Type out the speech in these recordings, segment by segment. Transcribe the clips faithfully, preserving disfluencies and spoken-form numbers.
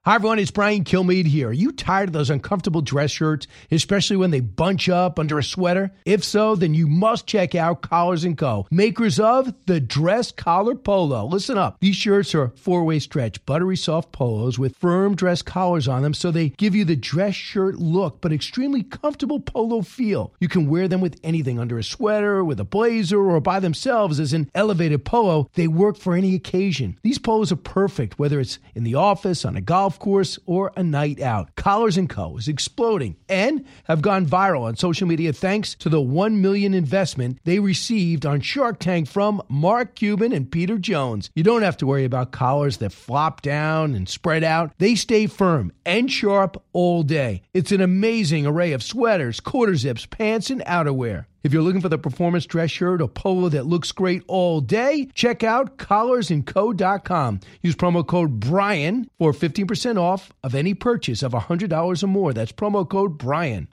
Hi, everyone. It's Brian Kilmeade here. Are you tired of those uncomfortable dress shirts, especially when they bunch up under a sweater? If so, then you must check out Collars and Co., makers of the Dress Collar Polo. Listen up. These shirts are four-way stretch, buttery soft polos with firm dress collars on them, so they give you the dress shirt look, but extremely comfortable polo feel. You can wear them with anything, under a sweater, with a blazer, or by themselves as an elevated polo. They work for any occasion. These polos are perfect, whether it's in the office, on a golf course, or a night out. Collars and Co. is exploding and have gone viral on social media thanks to the one million dollars investment they received on Shark Tank from Mark Cuban and Peter Jones. You don't have to worry about collars that flop down and spread out. They stay firm and sharp all day. It's an amazing array of sweaters, quarter zips, pants, and outerwear. If you're looking for the performance dress shirt or polo that looks great all day, check out collars and co dot com. Use promo code Brian for fifteen percent off of any purchase of one hundred dollars or more. That's promo code Brian.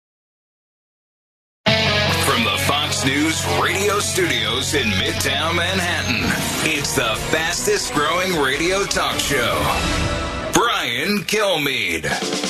From the Fox News radio studios in Midtown Manhattan, it's the fastest growing radio talk show. Brian Kilmeade.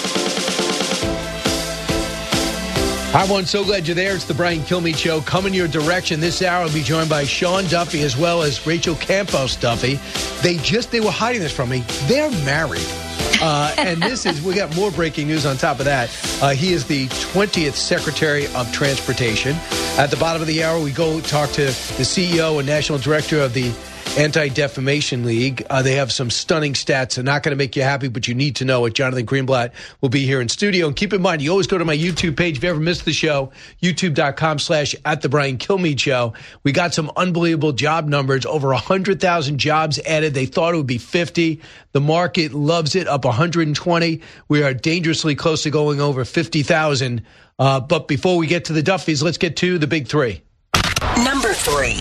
Hi, everyone. So glad you're there. It's the Brian Kilmeade Show coming your direction. This hour, I'll be joined by Sean Duffy as well as Rachel Campos Duffy. They just, they were hiding this from me. They're married. Uh, and this is, we got more breaking news on top of that. Uh, he is the twentieth Secretary of Transportation. At the bottom of the hour, we go talk to the C E O and National Director of the Anti-Defamation League. Uh, they have some stunning stats. They're not going to make you happy, but you need to know it. Jonathan Greenblatt will be here in studio. And keep in mind, you always go to my YouTube page. If you ever missed the show, youtube.com slash at the Brian Kilmeade Show. We got some unbelievable job numbers. Over one hundred thousand jobs added. They thought it would be fifty. The market loves it, up one hundred twenty. We are dangerously close to going over fifty thousand. Uh, but before we get to the Duffys, let's get to the big three. Number three.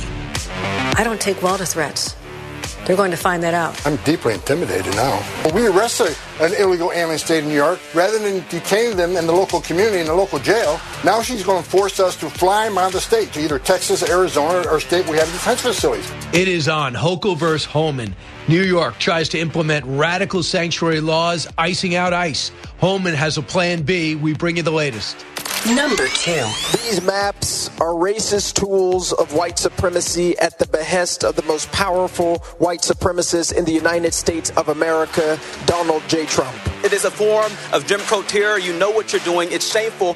I don't take well to threats. They're going to find that out. I'm deeply intimidated now. We arrest a, an illegal alien state in New York. Rather than detaining them in the local community, in the local jail, now she's going to force us to fly them out of the state to either Texas, Arizona, or state we have detention facilities. It is on. Hochul versus Holman. New York tries to implement radical sanctuary laws, icing out ICE. Holman has a plan B. We bring you the latest. Number two. These maps are racist tools of white supremacy at the behest of the most powerful white supremacist in the United States of America, Donald J. Trump. It is a form of Jim Crow terror. You know what you're doing. It's shameful.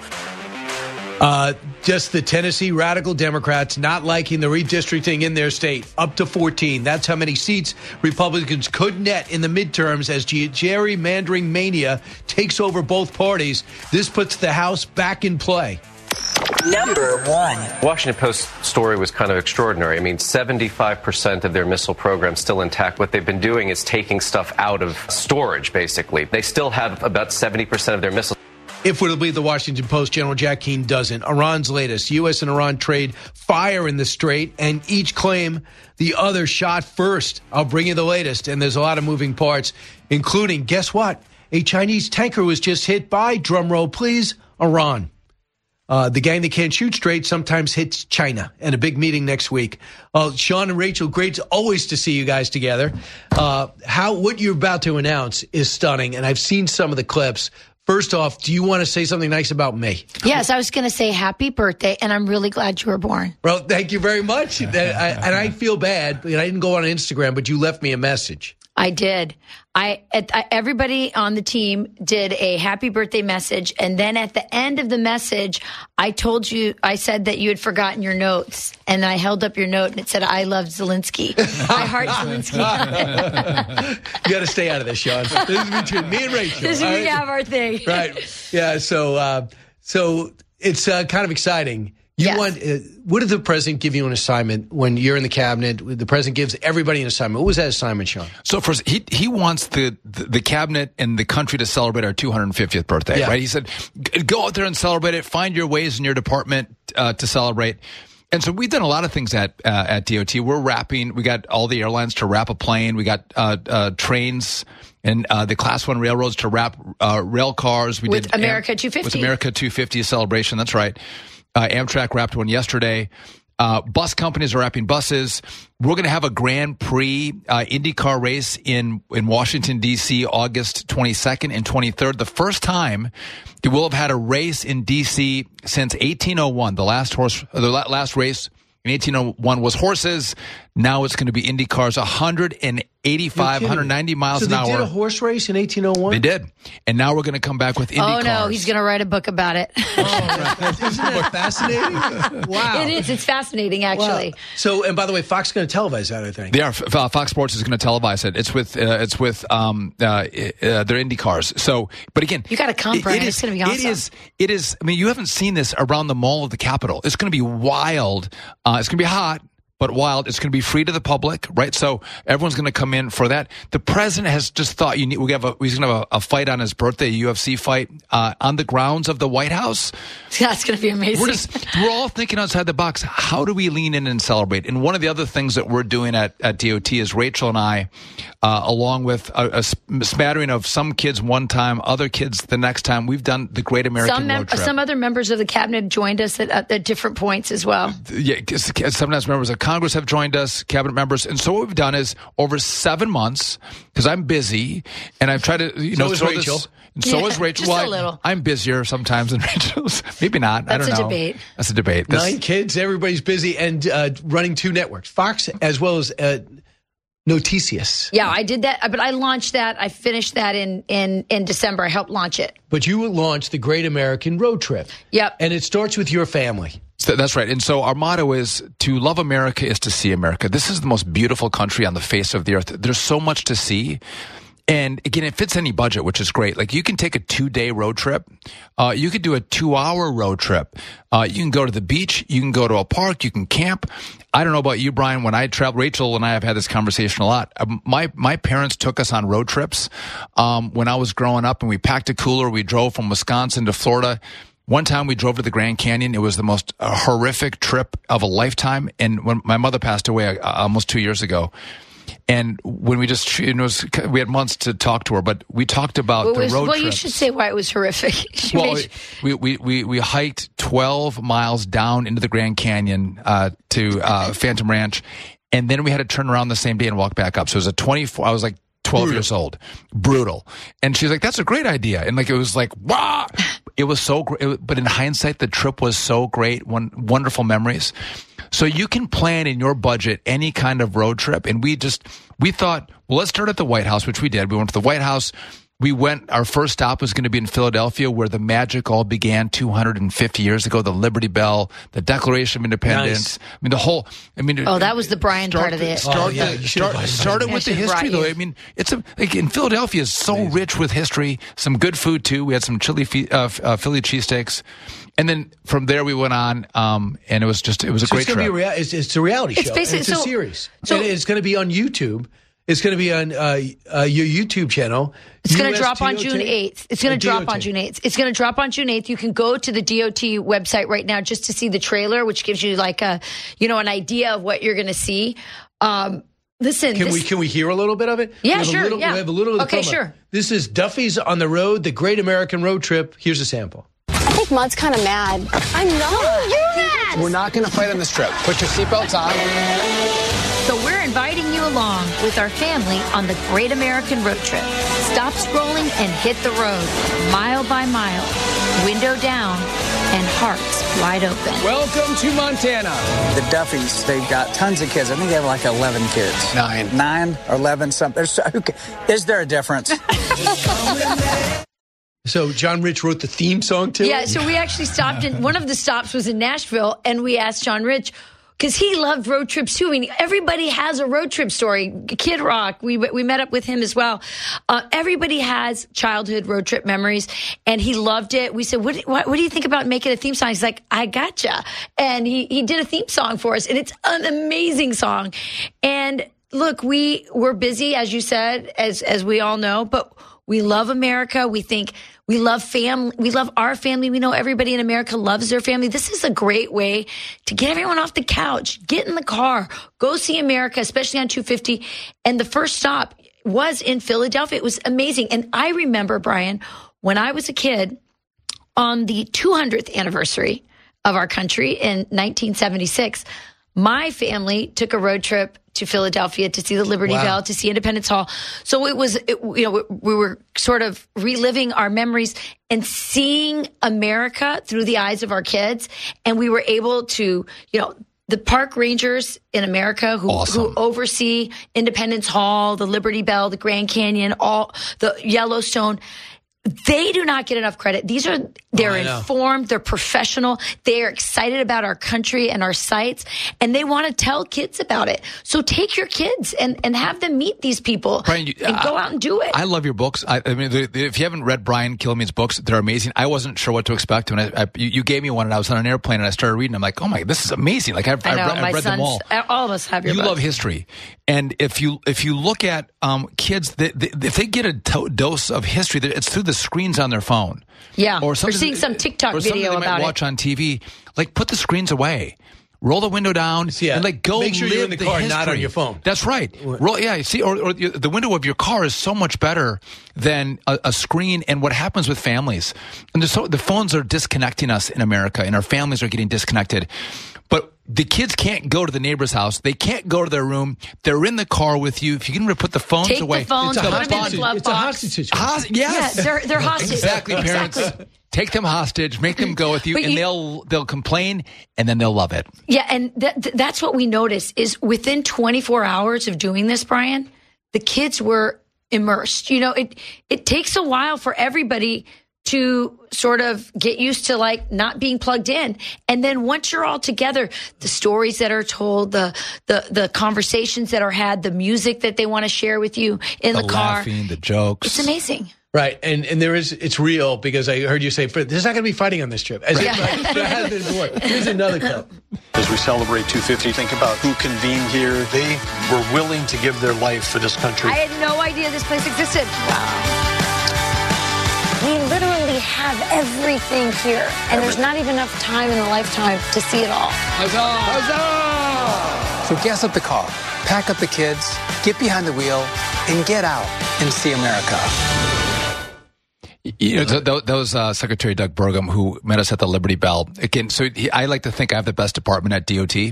Uh, just the Tennessee radical Democrats not liking the redistricting in their state, up to fourteen. That's how many seats Republicans could net in the midterms as gerrymandering mania takes over both parties. This puts the House back in play. Number one. Washington Post story was kind of extraordinary. I mean, seventy-five percent of their missile program still intact. What they've been doing is taking stuff out of storage, basically. They still have about seventy percent of their missiles. If it'll be the Washington Post, General Jack Keane doesn't. Iran's latest. U S and Iran trade fire in the Strait, and each claim the other shot first. I'll bring you the latest, and there's a lot of moving parts, including, guess what? A Chinese tanker was just hit by, drumroll please, Iran. Uh, the gang that can't shoot straight sometimes hits China, and a big meeting next week. Uh, Sean and Rachel, great always to see you guys together. Uh, how what you're about to announce is stunning, and I've seen some of the clips. First off, do you want to say something nice about me? Yes, I was going to say happy birthday, and I'm really glad you were born. Well, thank you very much. and, I, and I feel bad, but I didn't go on Instagram, but you left me a message. I did. I, I everybody on the team did a happy birthday message, and then at the end of the message, I told you, I said that you had forgotten your notes, and I held up your note, and it said, "I love Zelensky." I heart Zelensky. You got to stay out of this, Sean. This is between me and Rachel. This is we have our thing, right? Yeah. So, uh, so it's uh, kind of exciting. You yes. want? Uh, what did the president give you an assignment when you're in the cabinet? The president gives everybody an assignment. What was that assignment, Sean? So first, he he wants the, the the cabinet and the country to celebrate our two hundred fiftieth birthday, yeah. right? He said, go out there and celebrate it. Find your ways in your department uh, to celebrate. And so we've done a lot of things at uh, at D O T. We're wrapping. We got all the airlines to wrap a plane. We got uh, uh, trains and uh, the Class One railroads to wrap uh, rail cars. We with did America Am- two fifty. With America two fifty celebration. That's right. Uh, Amtrak wrapped one yesterday. Uh, bus companies are wrapping buses. We're going to have a Grand Prix uh, IndyCar race in, in Washington, D C, August twenty-second and twenty-third. The first time that we'll have had a race in D C since eighteen oh one. The last horse, the last race in eighteen oh one was horses. Now it's going to be Indy cars, one eighty-five, one ninety miles so an hour. So they did a horse race in eighteen oh one? They did. And now we're going to come back with Indy oh, cars. Oh, no. He's going to write a book about it. Oh, right. Isn't that fascinating? Wow. It is. It's fascinating, actually. Wow. So, and by the way, Fox is going to televise that, I think. They are. Uh, Fox Sports is going to televise it. It's with, uh, it's with um, uh, uh, their Indy cars. So, but again. You got to come, Brian. It, it it's going to be awesome. It is, it is, I mean, you haven't seen this around the mall of the Capitol. It's going to be wild. Uh, it's going to be hot. But wild, it's going to be free to the public, right? So everyone's going to come in for that. The president has just thought you need. We have a, he's going to have a, a fight on his birthday, a U F C fight uh, on the grounds of the White House. That's going to be amazing. We're, just, we're all thinking outside the box. How do we lean in and celebrate? And one of the other things that we're doing at, at D O T is Rachel and I, uh, along with a, a smattering of some kids one time, other kids the next time, we've done the Great American some mem- Road Trip. Some other members of the cabinet joined us at, at, at different points as well. Yeah, sometimes members of Congress have joined us, cabinet members. And so what we've done is over seven months, because I'm busy, and I've tried to, you so know, is throw Rachel. This, and so yeah, is Rachel. Just well, a little. I, I'm busier sometimes than Rachel's. Maybe not. That's I don't a know. debate. That's a debate. Nine kids, everybody's busy, and uh, running two networks, Fox as well as uh, Noticias. Yeah, I did that, but I launched that. I finished that in, in, in December. I helped launch it. But you launched the Great American Road Trip. Yep. And it starts with your family. That's right. And so our motto is to love America is to see America. This is the most beautiful country on the face of the earth. There's so much to see. And again, it fits any budget, which is great. Like you can take a two day road trip. Uh, you could do a two hour road trip. Uh, you can go to the beach. You can go to a park. You can camp. I don't know about you, Brian. When I travel, Rachel and I have had this conversation a lot. Um, my, my parents took us on road trips, um, when I was growing up, and we packed a cooler. We drove from Wisconsin to Florida. One time we drove to the Grand Canyon. It was the most uh, horrific trip of a lifetime. And when my mother passed away uh, almost two years ago, and when we just, you know, we had months to talk to her, but we talked about well, the was, road Well, trips. you should say why it was horrific. She well, made... we, we, we, we hiked twelve miles down into the Grand Canyon uh, to uh, Phantom Ranch, and then we had to turn around the same day and walk back up. So it was a twenty-four, I was like twelve Brutal. years old. Brutal. And she's like, that's a great idea. And like, it was like, wow. It was so great. But in hindsight, the trip was so great. One, wonderful memories. So you can plan in your budget any kind of road trip. And we just, we thought, well, let's start at the White House, which we did. We went to the White House. We went, our first stop was going to be in Philadelphia, where the magic all began two hundred fifty years ago. The Liberty Bell, the Declaration of Independence. Nice. I mean, the whole, I mean. Oh, that was the Brian start, part of it. Start, oh, yeah, the, start, started I with the history, though. I mean, it's a, like in Philadelphia is so Amazing. rich with history. Some good food, too. We had some chili, uh, uh, Philly cheesesteaks. And then from there we went on, um, and it was just, it was a so great it's gonna trip. Be a rea- it's, it's a reality it's show. Basically, it's a so, series. So, and it's going to be on YouTube. It's going to be on uh, uh, your YouTube channel. It's going to drop on June eighth. It's going to drop on June eighth. It's going to drop on June eighth. You can go to the D O T website right now just to see the trailer, which gives you like a, you know, an idea of what you're going to see. Um, listen, can this, we can we hear a little bit of it? Yeah, we sure. Little, yeah. We have a little. Of the okay, promo. sure. This is Duffy's on the Road, the Great American Road Trip. Here's a sample. I think Mud's kind of mad. I'm not. Oh, you're mad. We're not going to fight on this trip. Put your seatbelts on. So we're inviting you along with our family on the Great American Road Trip. Stop scrolling and hit the road, mile by mile, window down, and hearts wide open. Welcome to Montana. The Duffys, they've got tons of kids. I think they have like eleven kids. Nine. Nine or eleven, something. So, is there a difference? So John Rich wrote the theme song too? Yeah, so we actually stopped in, one of the stops was in Nashville, and we asked John Rich, because he loved road trips too. I mean, everybody has a road trip story. Kid Rock, we we met up with him as well. Uh, everybody has childhood road trip memories, and he loved it. We said, what, what, what do you think about making a theme song? He's like, I gotcha. And he, he did a theme song for us, and it's an amazing song. And look, we, we're busy, as you said, as as we all know, but we love America. We think we love family. We love our family. We know everybody in America loves their family. This is a great way to get everyone off the couch, get in the car, go see America, especially on two fifty. And the first stop was in Philadelphia. It was amazing. And I remember, Brian, when I was a kid, on the two hundredth anniversary of our country in nineteen seventy-six, my family took a road trip to Philadelphia to see the Liberty Wow. Bell, to see Independence Hall. So it was, it, you know, we were sort of reliving our memories and seeing America through the eyes of our kids. And we were able to, you know, the park rangers in America who, Awesome. who oversee Independence Hall, the Liberty Bell, the Grand Canyon, all the Yellowstone. They do not get enough credit. These are, they're Oh, I know. informed, they're professional, they are excited about our country and our sites, and they want to tell kids about it. So take your kids and, and have them meet these people Brian, you, and go I, out and do it. I love your books. I, I mean, the, the, if you haven't read Brian Kilmeade's books, they're amazing. I wasn't sure what to expect when I, I, you, you gave me one, and I was on an airplane, and I started reading. I'm like, oh my, this is amazing! Like I've, I know, I've, read, my I've read them sons, all. all of us have your You books. love history, and if you if you look at um, kids, they, they, if they get a to- dose of history, it's through the screens on their phone. Yeah, or or something- seeing some TikTok or something video they might about watch it. on T V. Like, put the screens away. Roll the window down Yeah. and like go Make sure live you're in the car, history. not on your phone. That's right. Roll, yeah, see, or, or you- the window of your car is so much better than a, a screen. And what happens with families? And the, so, the phones are disconnecting us in America, and our families are getting disconnected. But the kids can't go to the neighbor's house. They can't go to their room. They're in the car with you. If you can put the phones Take away, the phones, It's a put them in the hostage. glove It's a box. hostage situation. Hos- yes, Yeah, they're- they're hostage. Exactly, parents. Exactly. Take them hostage, make them go with you, But and you- they'll they'll complain, and then they'll love it. Yeah, and that, th- that's what we noticed is within twenty-four hours of doing this, Brian, the kids were immersed. You know, it it takes a while for everybody to sort of get used to like not being plugged in. And then once you're all together, the stories that are told, the the the conversations that are had, the music that they want to share with you in the, The car. laughing, the jokes. It's amazing. Right, and and there is, it's real because I heard you say, there's not going to be fighting on this trip. As Yeah. if, like, there has been before. Here's another clip. As we celebrate two fifty, think about who convened here. They were willing to give their life for this country. I had no idea this place existed. We literally have everything here, and there's not even enough time in a lifetime to see it all. So gas up the car, pack up the kids, get behind the wheel, and get out and see America. You know, th- th- that was uh, Secretary Doug Burgum who met us at the Liberty Bell. Again, so he, I like to think I have the best department at D O T.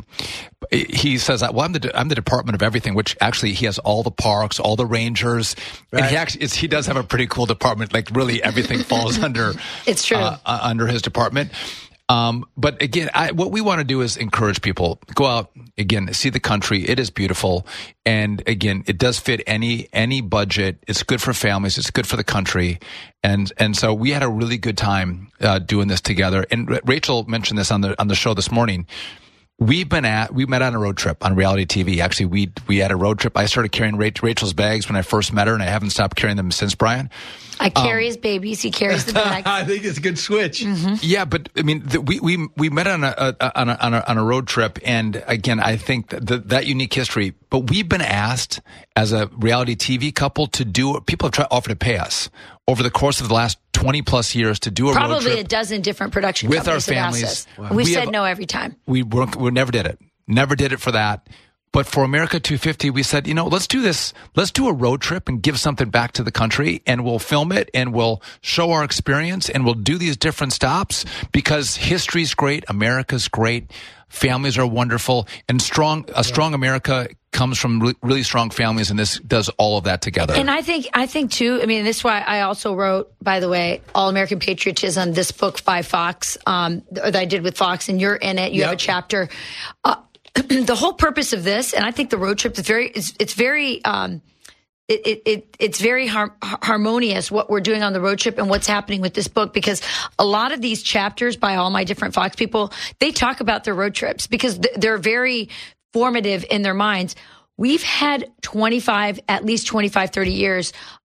He says, "Well, I'm the de- I'm the department of everything," which actually he has all the parks, all the rangers, Right. and he actually is, he does have a pretty cool department. Like really, everything falls under It's true. uh, uh, under his department. Um, but again, I, what we want to do is encourage people go out again, see the country. It is beautiful, and again, it does fit any any budget. It's good for families. It's good for the country, and and so we had a really good time uh, doing this together. And R- Rachel mentioned this on the on the show this morning. We've been at, we met on a road trip on reality T V. Actually, we, we had a road trip. I started carrying Rach, Rachel's bags when I first met her, and I haven't stopped carrying them since, Brian. I carry Um, his babies. He carries the bag. I think it's a good switch. Mm-hmm. Yeah, but I mean, the, we, we, we met on a, a, on a, on a, on a road trip. And again, I think that, the, that unique history, but we've been asked as a reality T V couple to do, people have tried, offered to pay us over the course of the last twenty plus years to do a road Probably trip a dozen different production with our companies have asked families. us. Wow. We, We said have- no every time. We, were, we never did it. Never did it for that. But for America two fifty, we said, you know, let's do this. Let's do a road trip and give something back to the country, and we'll film it and we'll show our experience and we'll do these different stops because history's great. America's great. Families are wonderful, and strong, a strong America comes from re- really strong families, and this does all of that together. And I think, I think too, I mean, this is why I also wrote, by the way, All American Patriotism, this book by Fox, um, that I did with Fox, and you're in it. You Yep. have a chapter. Uh, the whole purpose of this, and I think the road trip is very, it's, it's very, um, It, it, it it's very har- harmonious what we're doing on the road trip and what's happening with this book, because a lot of these chapters by all my different Fox people, they talk about their road trips because th- they're very formative in their minds. We've had twenty-five, at least twenty-five, thirty years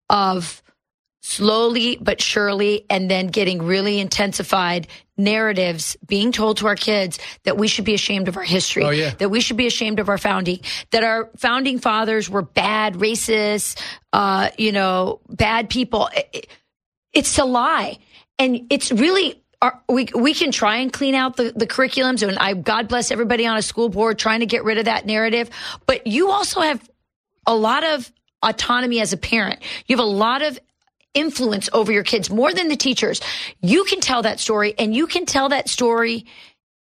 of slowly but surely, and then getting really intensified narratives being told to our kids that we should be ashamed of our history, Oh, yeah. that we should be ashamed of our founding, that our founding fathers were bad, racist, uh, you know, bad people. It- it- it's a lie. And it's really, our, we we can try and clean out the, the curriculums, and I God bless everybody on a school board trying to get rid of that narrative. But you also have a lot of autonomy as a parent. You have a lot of influence over your kids, more than the teachers. You can tell that story, and you can tell that story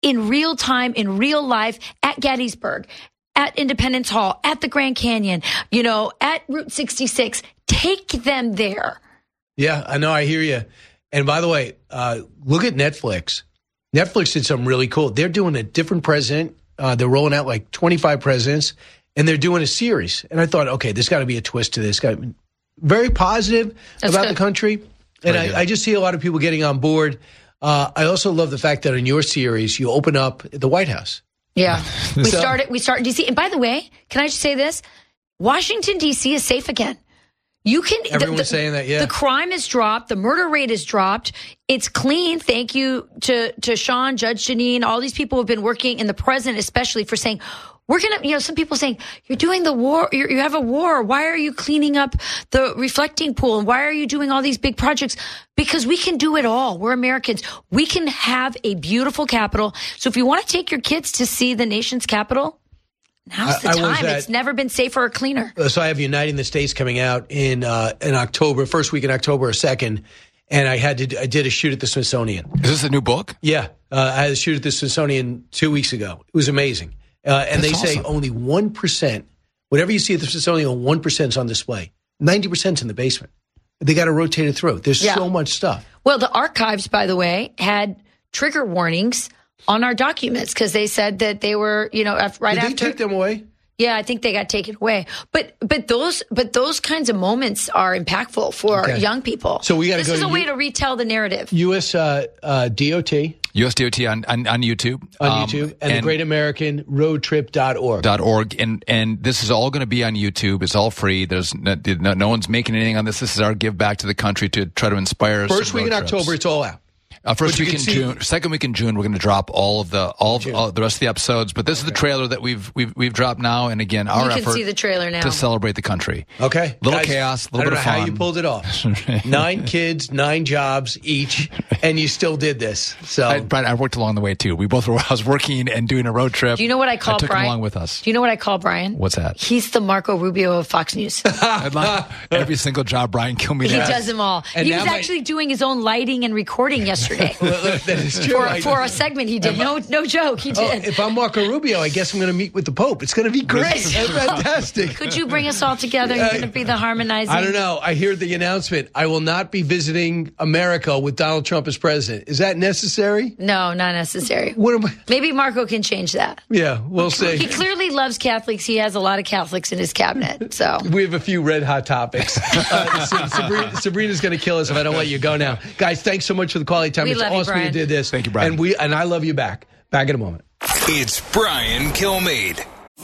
in real time, in real life, at Gettysburg, at Independence Hall, at the Grand Canyon, you know, at Route sixty-six. Take them there. Yeah, I know. I hear you. And by the way, uh, look at Netflix. Netflix did something really cool. They're doing a different president. Uh, they're rolling out like twenty-five presidents, and they're doing a series. And I thought, okay, there's got to be a twist to this. Got very positive That's about good. the country. And I, I just see a lot of people getting on board. Uh, I also love the fact that in your series, you open up at the White House. Yeah. We So- started we start in D C. And by the way, can I just say this? Washington, D C is safe again. You can Everyone's the, the, saying that, yeah. The crime has dropped, the murder rate has dropped. It's clean. Thank you to to Sean, Judge Janine, all these people have been working, and the president especially, for saying, we're going to, you know, some people saying, you're doing the war, you're, you have a war. Why are you cleaning up the reflecting pool? And why are you doing all these big projects? Because we can do it all. We're Americans. We can have a beautiful capital. So if you want to take your kids to see the nation's capital, now's the I- I was time. at- It's never been safer or cleaner. Uh, So I have Uniting the States coming out in uh, in October, first week in October or second, and I had to I did a shoot at the Smithsonian. Is this a new book? Yeah, uh, I had a shoot at the Smithsonian two weeks ago. It was amazing, uh, and That's they say awesome. only one percent. Whatever you see at the Smithsonian, one percent is on display. Ninety percent is in the basement. They got to rotate it through. There's Yeah. so much stuff. Well, the archives, by the way, had trigger warnings on our documents because they said that they were, you know, af- right Did they after. take them away? Yeah, I think they got taken away. But but those but those kinds of moments are impactful for Okay. young people. So we gotta This go is to a way you- to retell the narrative. U S uh, uh, D O T U S D O T on, on, on YouTube. on Um, YouTube and, the Great American Road Trip dot org. dot org and and this is all going to be on YouTube. It's all free. There's no, no, no one's making anything on this. This is our give back to the country to try to inspire. First some week in road trips. October, it's all out. Uh, first But you week in can see- June, second week in June, we're going to drop all of the all, of, all the rest of the episodes. But this is the trailer that we've we've we've dropped now, and again, our You can effort see the trailer now. to celebrate the country. Okay. Little Guys, chaos, a I little don't bit know of how fun. you pulled it off. Nine kids, nine jobs each, and you still did this. So I, Brian, I worked along the way too. We both were. I was working and doing a road trip. Do you know what I call I took Brian? him along with us. Do you know what I call Brian? What's that? He's the Marco Rubio of Fox News. I'd like every single job Brian Kilmeade He has. does them all. And he now was my- actually doing his own lighting and recording yesterday. that is true. for, I- for a segment he did. No, no joke, he Oh, did. if I'm Marco Rubio, I guess I'm going to meet with the Pope. It's going to be great. That's fantastic. Could you bring us all together? You're going to be the harmonizing. I don't know. I hear the announcement. I will not be visiting America with Donald Trump as president. Is that necessary? No, not necessary. What am I? Maybe Marco can change that. Yeah, we'll see. He clearly loves Catholics. He has a lot of Catholics in his cabinet. So We have a few red hot topics. Uh, Sa- Sabrina, Sabrina's going to kill us if I don't let you go now. Guys, thanks so much for the quality time. We it's love you, awesome you Brian. did this. Thank you, Brian. And we and I love you back. Back in a moment. It's Brian Kilmeade.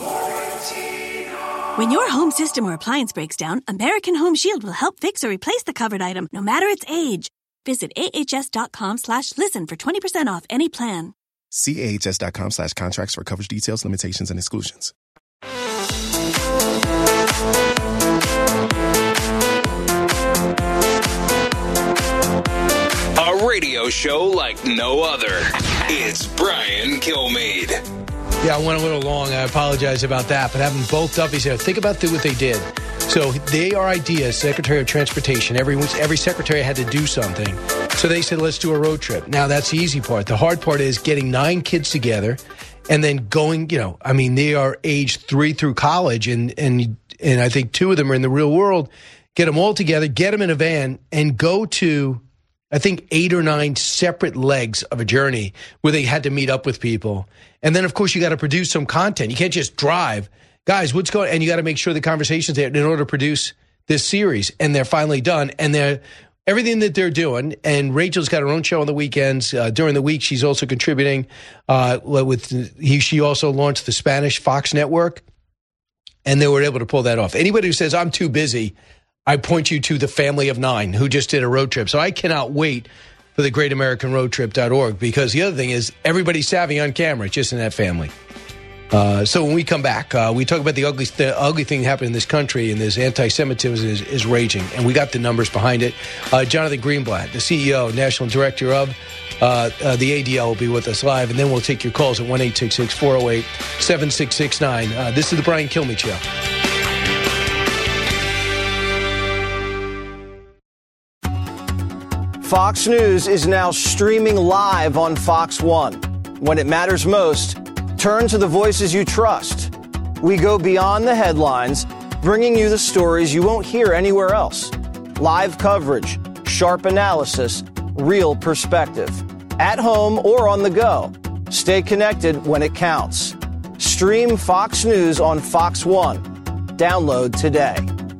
When your home system or appliance breaks down, American Home Shield will help fix or replace the covered item, no matter its age. Visit ahs.com slash listen for twenty percent off any plan. See ahs.com slash contracts for coverage details, limitations, and exclusions. A radio show like no other. It's Brian Kilmeade. Yeah, I went a little long. I apologize about that. But having both Duffys here, think about the, what they did. So they are IDEA, Secretary of Transportation. Every every secretary had to do something. So they said, let's do a road trip. Now, that's the easy part. The hard part is getting nine kids together and then going, you know, I mean, they are aged three through college. And, and, and I think two of them are in the real world. Get them all together, get them in a van, and go to, I think, eight or nine separate legs of a journey where they had to meet up with people. And then, of course, you got to produce some content. You can't just drive. Guys, what's going on? And you got to make sure the conversation's there in order to produce this series. And they're finally done. And they're everything that they're doing. And Rachel's got her own show on the weekends. Uh, during the week, she's also contributing. Uh, with he, She also launched the Spanish Fox network. And they were able to pull that off. Anybody who says, I'm too busy, I point you to the family of nine who just did a road trip. So I cannot wait for the great american road trip dot org, because the other thing is everybody's savvy on camera. It's just in that family. Uh, so when we come back, uh, we talk about the ugly, the ugly thing happening in this country, and this anti-Semitism is, is raging, and we got the numbers behind it. Uh, Jonathan Greenblatt, the C E O, National Director of uh, uh, the A D L, will be with us live, and then we'll take your calls at one eight six six, four oh eight, seven six six nine. Uh, this is the Brian Kilmeade Show. Fox News is now streaming live on Fox One. when it matters most, turn to the voices you trust. We go beyond the headlines, bringing you the stories you won't hear anywhere else. Live coverage, sharp analysis, real perspective. At home or on the go. Stay connected when it counts. Stream Fox News on Fox One. Download today.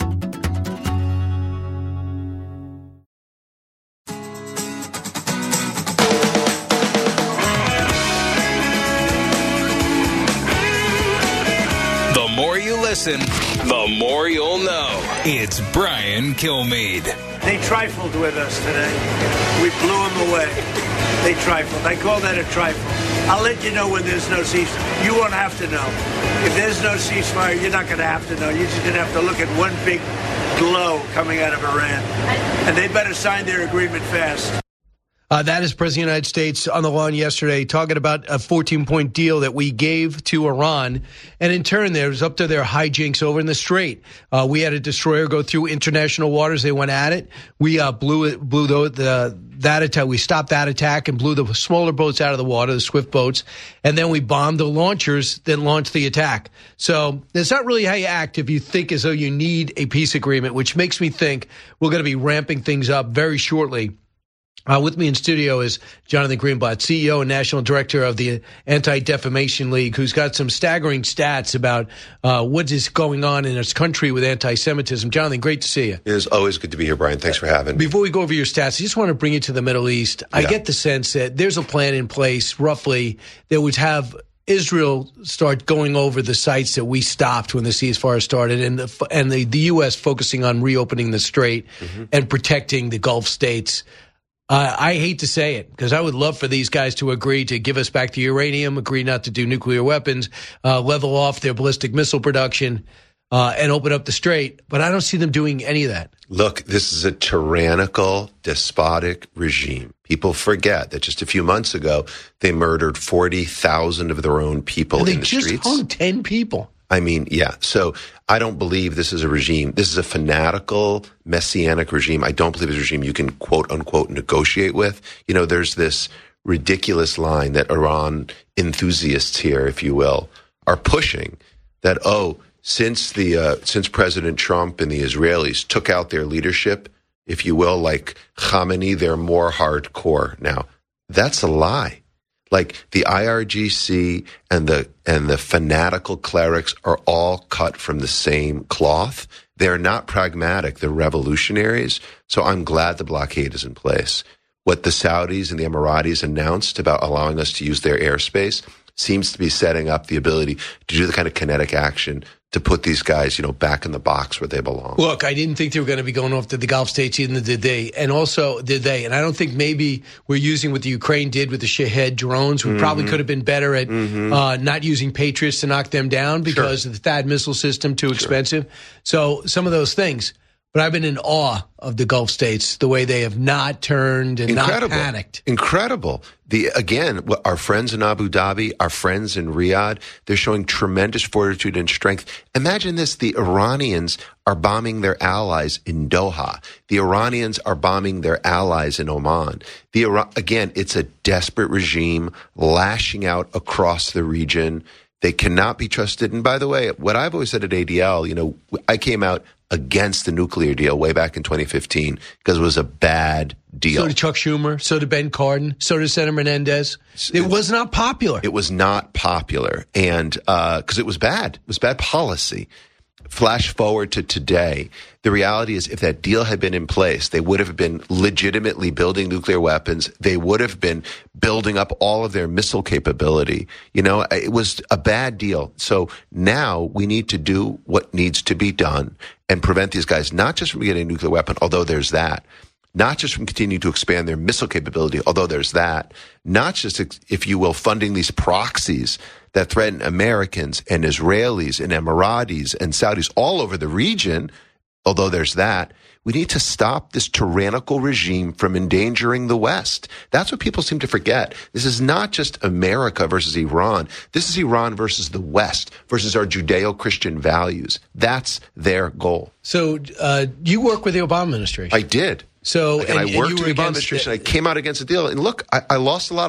The more you listen, the more you'll know. It's Brian Kilmeade. They trifled with us today. We blew them away. They trifled. I call that a trifle. I'll let you know when there's no ceasefire. You won't have to know. If there's no ceasefire, you're not going to have to know. You're just going to have to look at one big glow coming out of Iran. And they better sign their agreement fast. Uh, that is President of the United States on the lawn yesterday talking about a fourteen-point deal that we gave to Iran. And in turn, there was up to their hijinks over in the Strait. Uh, we had a destroyer go through international waters. They went at it. We uh, blew it, blew the, the that attack. We stopped that attack and blew the smaller boats out of the water, the swift boats. And then we bombed the launchers that launched the attack. So that's not really how you act if you think as though you need a peace agreement, which makes me think we're going to be ramping things up very shortly. Uh, with me in studio is Jonathan Greenblatt, C E O and National Director of the Anti-Defamation League, who's got some staggering stats about uh, what is going on in this country with anti-Semitism. Jonathan, great to see you. It is always good to be here, Brian. Thanks for having me. Before we go over your stats, I just want to bring you to the Middle East. I yeah. get the sense that there's a plan in place, roughly, that would have Israel start going over the sites that we stopped when the ceasefire started, and the, and the, the U S focusing on reopening the Strait mm-hmm. and protecting the Gulf states. Uh, I hate to say it, because I would love for these guys to agree to give us back the uranium, agree not to do nuclear weapons, uh, level off their ballistic missile production, uh, and open up the Strait. But I don't see them doing any of that. Look, this is a tyrannical, despotic regime. People forget that just a few months ago, they murdered forty thousand of their own people and in the streets. They just hung ten people. I mean, yeah. So I don't believe this is a regime. This is a fanatical, messianic regime. I don't believe it's a regime you can, quote unquote, negotiate with. You know, there's this ridiculous line that Iran enthusiasts here, if you will, are pushing that, oh, since the uh, since President Trump and the Israelis took out their leadership, if you will, like Khamenei, they're more hardcore now. That's a lie. Like the I R G C and the and the fanatical clerics are all cut from the same cloth. They're not pragmatic. They're revolutionaries. So I'm glad the blockade is in place. What the Saudis and the Emiratis announced about allowing us to use their airspace seems to be setting up the ability to do the kind of kinetic action to put these guys, you know, back in the box where they belong. Look, I didn't think they were going to be going off to the Gulf states, either did they. And also, did they. And I don't think maybe we're using what the Ukraine did with the Shahed drones. We mm-hmm. probably could have been better at mm-hmm. uh, not using Patriots to knock them down because sure. of the THAAD missile system, too sure. expensive. So some of those things. But I've been in awe of the Gulf states, the way they have not turned and Incredible. not panicked. Incredible. The again, our friends in Abu Dhabi, our friends in Riyadh, they're showing tremendous fortitude and strength. Imagine this, the Iranians are bombing their allies in Doha. The Iranians are bombing their allies in Oman. The Again, it's a desperate regime lashing out across the region. They cannot be trusted. And by the way, what I've always said at A D L, you know, I came out against the nuclear deal way back in twenty fifteen because it was a bad deal. So did Chuck Schumer. So did Ben Cardin. So did Senator Menendez. It was not popular. It was not popular. And because uh, it was bad. It was bad policy. Flash forward to today. The reality is if that deal had been in place, they would have been legitimately building nuclear weapons. They would have been building up all of their missile capability. You know, it was a bad deal. So now we need to do what needs to be done and prevent these guys not just from getting a nuclear weapon, although there's that, not just from continuing to expand their missile capability, although there's that, not just, if you will, funding these proxies that threaten Americans and Israelis and Emiratis and Saudis all over the region, although there's that. We need to stop this tyrannical regime from endangering the West. That's what people seem to forget. This is not just America versus Iran. This is Iran versus the West, versus our Judeo-Christian values. That's their goal. So uh, you work with the Obama administration. I did. So and, and I worked and with the Obama administration. I came out against the deal. And look, I, I lost a lot of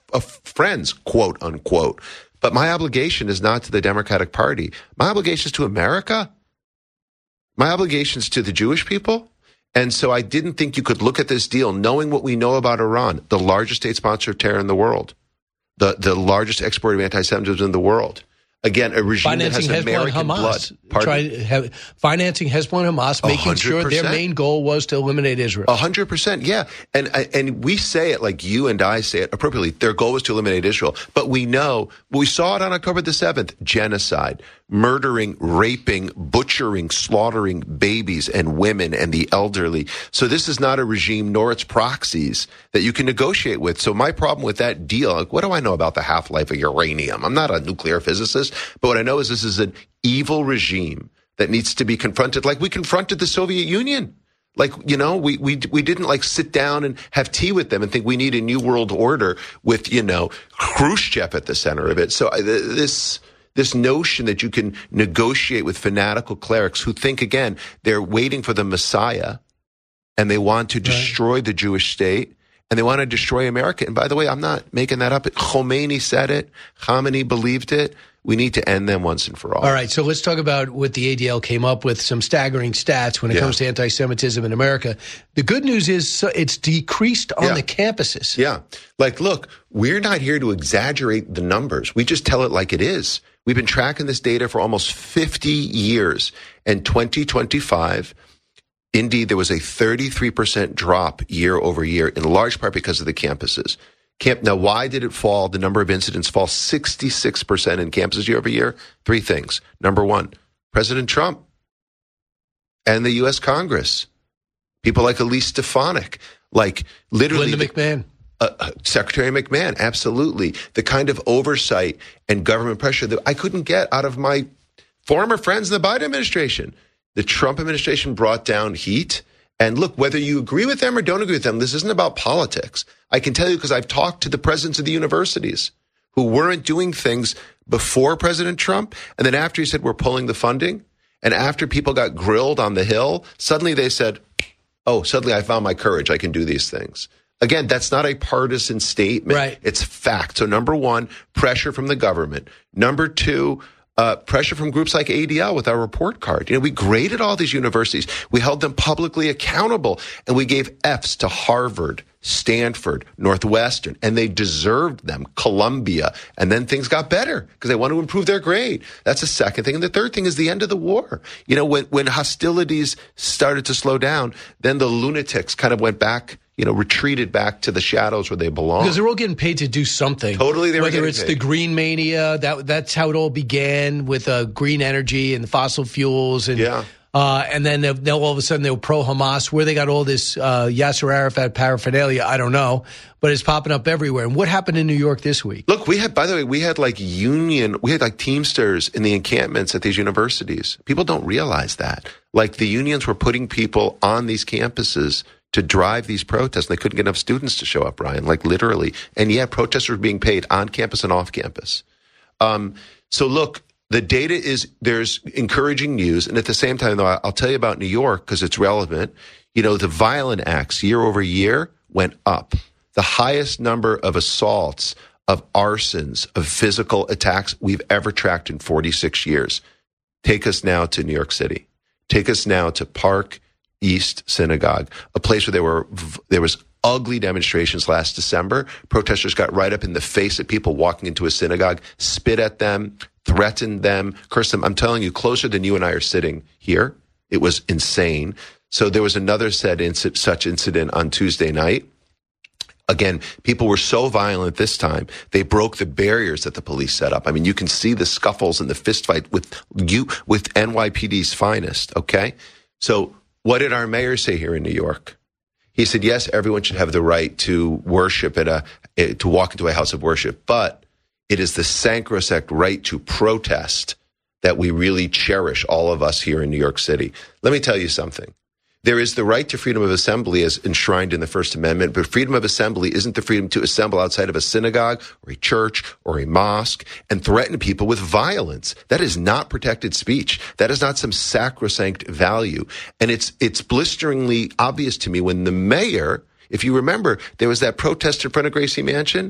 of friends, quote unquote. But my obligation is not to the Democratic Party. My obligation is to America. My obligation is to the Jewish people. And so I didn't think you could look at this deal, knowing what we know about Iran, the largest state sponsor of terror in the world, the, the largest exporter of anti-Semitism in the world. Again, a regime financing that has American Hamas. blood. Try, have, financing Hezbollah and Hamas, making one hundred percent sure their main goal was to eliminate Israel. A hundred percent, yeah. And and we say it like you and I say it appropriately. Their goal was to eliminate Israel. But we know, we saw it on October the seventh, genocide, murdering, raping, butchering, slaughtering babies and women and the elderly. So this is not a regime, nor its proxies, that you can negotiate with. So my problem with that deal, like, what do I know about the half-life of uranium? I'm not a nuclear physicist. But what I know is this is an evil regime that needs to be confronted like we confronted the Soviet Union. Like, you know, we, we, we didn't like sit down and have tea with them and think we need a new world order with, you know, Khrushchev at the center of it. So uh, this, this notion that you can negotiate with fanatical clerics who think, again, they're waiting for the Messiah and they want to destroy right. the Jewish state. And they want to destroy America. And by the way, I'm not making that up. Khomeini said it. Khamenei believed it. We need to end them once and for all. All right, so let's talk about what the A D L came up with, some staggering stats when it yeah. comes to anti-Semitism in America. The good news is it's decreased on yeah. the campuses. Yeah. Like, look, we're not here to exaggerate the numbers. We just tell it like it is. We've been tracking this data for almost fifty years. And twenty twenty-five, indeed, there was a thirty-three percent drop year over year, in large part because of the campuses. Camp, now, why did it fall? The number of incidents fall sixty-six percent in campuses year over year? Three things. Number one, President Trump and the U S Congress. People like Elise Stefanik, like literally. Linda McMahon. Uh, uh, Secretary McMahon, absolutely. The kind of oversight and government pressure that I couldn't get out of my former friends in the Biden administration. The Trump administration brought down heat. And look, whether you agree with them or don't agree with them, this isn't about politics. I can tell you because I've talked to the presidents of the universities who weren't doing things before President Trump. And then after he said, we're pulling the funding. And after people got grilled on the Hill, suddenly they said, oh, suddenly I found my courage. I can do these things. Again, that's not a partisan statement. Right. It's fact. So number one, pressure from the government. Number two, Uh, pressure from groups like A D L with our report card. You know, we graded all these universities. We held them publicly accountable, and we gave F's to Harvard, Stanford, Northwestern, and they deserved them, Columbia. And then things got better because they want to improve their grade. That's the second thing. And the third thing is the end of the war. You know, when, when hostilities started to slow down, then the lunatics kind of went back, you know, retreated back to the shadows where they belong. Because they're all getting paid to do something. Totally, they were Whether getting it's paid. the green mania, that that's how it all began with uh, green energy and fossil fuels, and yeah. uh, and then they'll, they'll all of a sudden they were pro Hamas. Where they got all this uh, Yasser Arafat paraphernalia, I don't know, but it's popping up everywhere. And what happened in New York this week? Look, we had, by the way, we had like union, we had like Teamsters in the encampments at these universities. People don't realize that. Like the unions were putting people on these campuses to drive these protests. They couldn't get enough students to show up, Brian, like literally. And yet protesters were being paid on campus and off campus. Um, so look, the data is, there's encouraging news. And at the same time, though, I'll tell you about New York because it's relevant. You know, the violent acts year over year went up. The highest number of assaults, of arsons, of physical attacks we've ever tracked in forty-six years. Take us now to New York City. Take us now to Park East Synagogue, a place where there were there was ugly demonstrations last December. Protesters got right up in the face of people walking into a synagogue, spit at them, threatened them, cursed them. I'm telling you, closer than you and I are sitting here. It was insane. So there was another said inc- such incident on Tuesday night. Again, people were so violent this time, they broke the barriers that the police set up. I mean, you can see the scuffles and the fistfight with you, with N Y P D's finest, okay? So what did our mayor say here in New York? He said, yes, everyone should have the right to worship at a, to walk into a house of worship, but it is the sacrosanct right to protest that we really cherish, all of us here in New York City. Let me tell you something. There is the right to freedom of assembly as enshrined in the First Amendment, but freedom of assembly isn't the freedom to assemble outside of a synagogue or a church or a mosque and threaten people with violence. That is not protected speech. That is not some sacrosanct value. And it's it's blisteringly obvious to me when the mayor, if you remember, there was that protest in front of Gracie Mansion.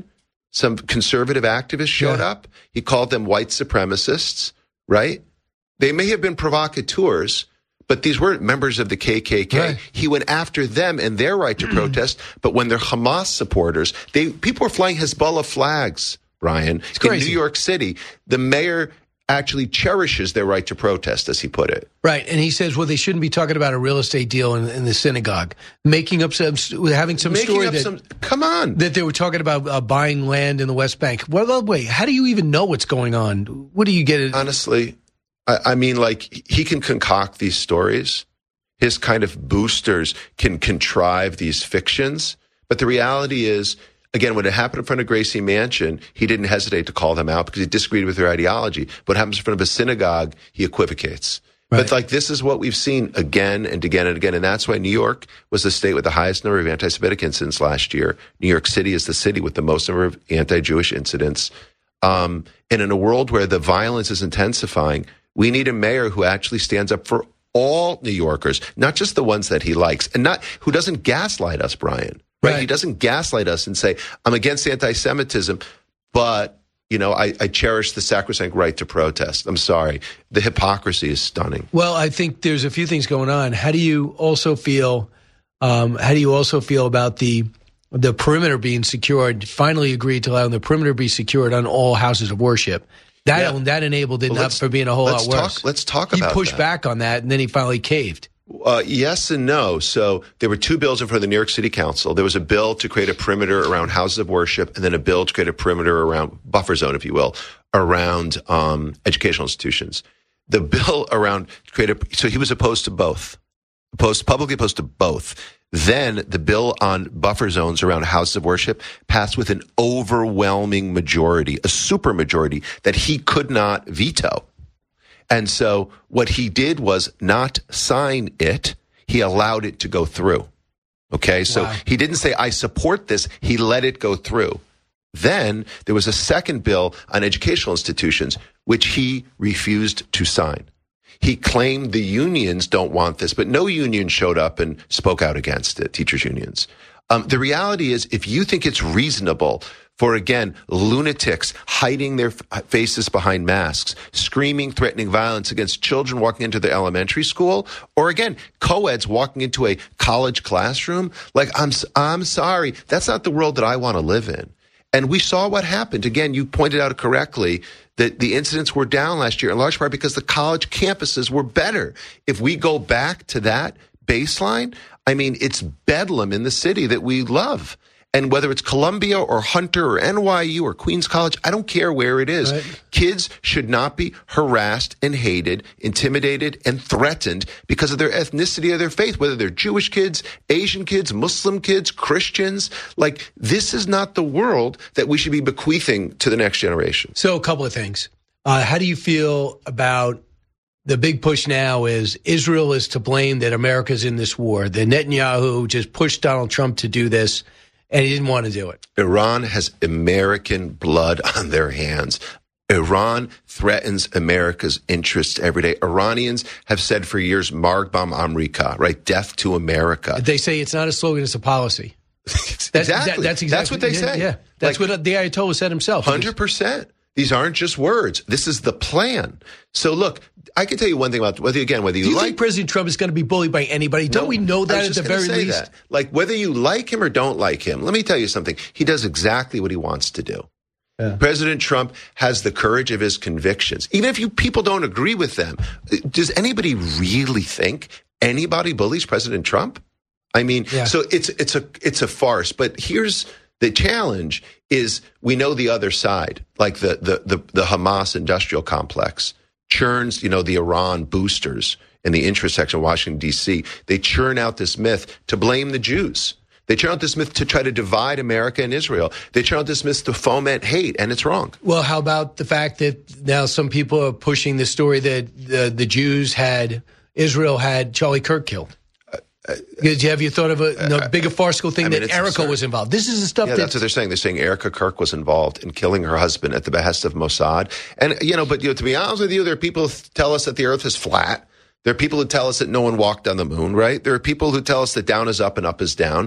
Some conservative activists showed yeah. up. He called them white supremacists, right? They may have been provocateurs, but these weren't members of the K K K. Right. He went after them and their right to protest. But when they're Hamas supporters, they people were flying Hezbollah flags, Brian, in New York City. The mayor actually cherishes their right to protest, as he put it. Right, and he says, well, they shouldn't be talking about a real estate deal in, in the synagogue, making up some, having some making story up that, some, come on, that they were talking about uh, buying land in the West Bank. Well, wait, how do you even know what's going on? What do you get? It? Honestly, I, I mean, like, he can concoct these stories. His kind of boosters can contrive these fictions, but the reality is, again, when it happened in front of Gracie Mansion, he didn't hesitate to call them out because he disagreed with their ideology. But what happens in front of a synagogue, he equivocates. Right. But like this is what we've seen again and again and again. And that's why New York was the state with the highest number of anti-Semitic incidents last year. New York City is the city with the most number of anti-Jewish incidents. Um, and in a world where the violence is intensifying, we need a mayor who actually stands up for all New Yorkers, not just the ones that he likes, and not who doesn't gaslight us, Brian. Right? right? He doesn't gaslight us and say, I'm against anti-Semitism, but, you know, I, I cherish the sacrosanct right to protest. I'm sorry. The hypocrisy is stunning. Well, I think there's a few things going on. How do you also feel, um, how do you also feel about the the perimeter being secured, finally agreed to allow the perimeter be secured on all houses of worship? That yeah. that enabled it well, not for being a whole lot worse. Talk, let's talk about that. He pushed that. back on that, and then he finally caved. Uh, yes and no. So there were two bills in front of the New York City Council. There was a bill to create a perimeter around houses of worship, and then a bill to create a perimeter around buffer zone, if you will, around um, educational institutions. The bill around create a, so he was opposed to both, opposed publicly opposed to both. Then the bill on buffer zones around houses of worship passed with an overwhelming majority, a super majority that he could not veto. And so what he did was not sign it. He allowed it to go through. Okay. So wow. he didn't say, I support this. He let it go through. Then there was a second bill on educational institutions, which he refused to sign. He claimed the unions don't want this, but no union showed up and spoke out against it, teachers' unions. Um, the reality is, if you think it's reasonable for, again, lunatics hiding their f- faces behind masks, screaming, threatening violence against children walking into their elementary school, or again, co-eds walking into a college classroom, like, I'm, I'm sorry, that's not the world that I want to live in. And we saw what happened. Again, you pointed out correctly that the incidents were down last year in large part because the college campuses were better. If we go back to that baseline, I mean, it's bedlam in the city that we love. And whether it's Columbia or Hunter or N Y U or Queens College, I don't care where it is. Right. Kids should not be harassed and hated, intimidated and threatened because of their ethnicity or their faith, whether they're Jewish kids, Asian kids, Muslim kids, Christians. Like, this is not the world that we should be bequeathing to the next generation. So a couple of things. Uh, how do you feel about the big push now is Israel is to blame that America's in this war? The Netanyahu just pushed Donald Trump to do this, and he didn't want to do it. Iran has American blood on their hands. Iran threatens America's interests every day. Iranians have said for years, Marg Bam America, right? Death to America. They say it's not a slogan, it's a policy. That's, that, exactly. That, that's exactly. That's what they yeah, say. Yeah, that's like, what the Ayatollah said himself. one hundred percent. These aren't just words. This is the plan. So look, I can tell you one thing about whether, again, whether you, Do you like... think President Trump is going to be bullied by anybody? Don't no, we know that at the very least? That. Like, whether you like him or don't like him, let me tell you something. He does exactly what he wants to do. Yeah. President Trump has the courage of his convictions. Even if you people don't agree with them, does anybody really think anybody bullies President Trump? I mean, yeah. so it's it's a it's a farce. But here's the challenge: is we know the other side, like the the the, the Hamas industrial complex churns, you know, the Iran boosters in the interest section of Washington D C. They churn out this myth to blame the Jews. They churn out this myth to try to divide America and Israel. They churn out this myth to foment hate, and it's wrong. Well, how about the fact that now some people are pushing the story that the, the Jews had, Israel had Charlie Kirk killed? Uh, uh, Have you thought of a no, bigger farcical thing I mean, that Erica absurd. was involved? This is the stuff yeah, that... that's what they're saying. They're saying Erica Kirk was involved in killing her husband at the behest of Mossad. And, you know, but you know, to be honest with you, there are people who tell us that the earth is flat. There are people who tell us that no one walked on the moon, right? There are people who tell us that down is up and up is down.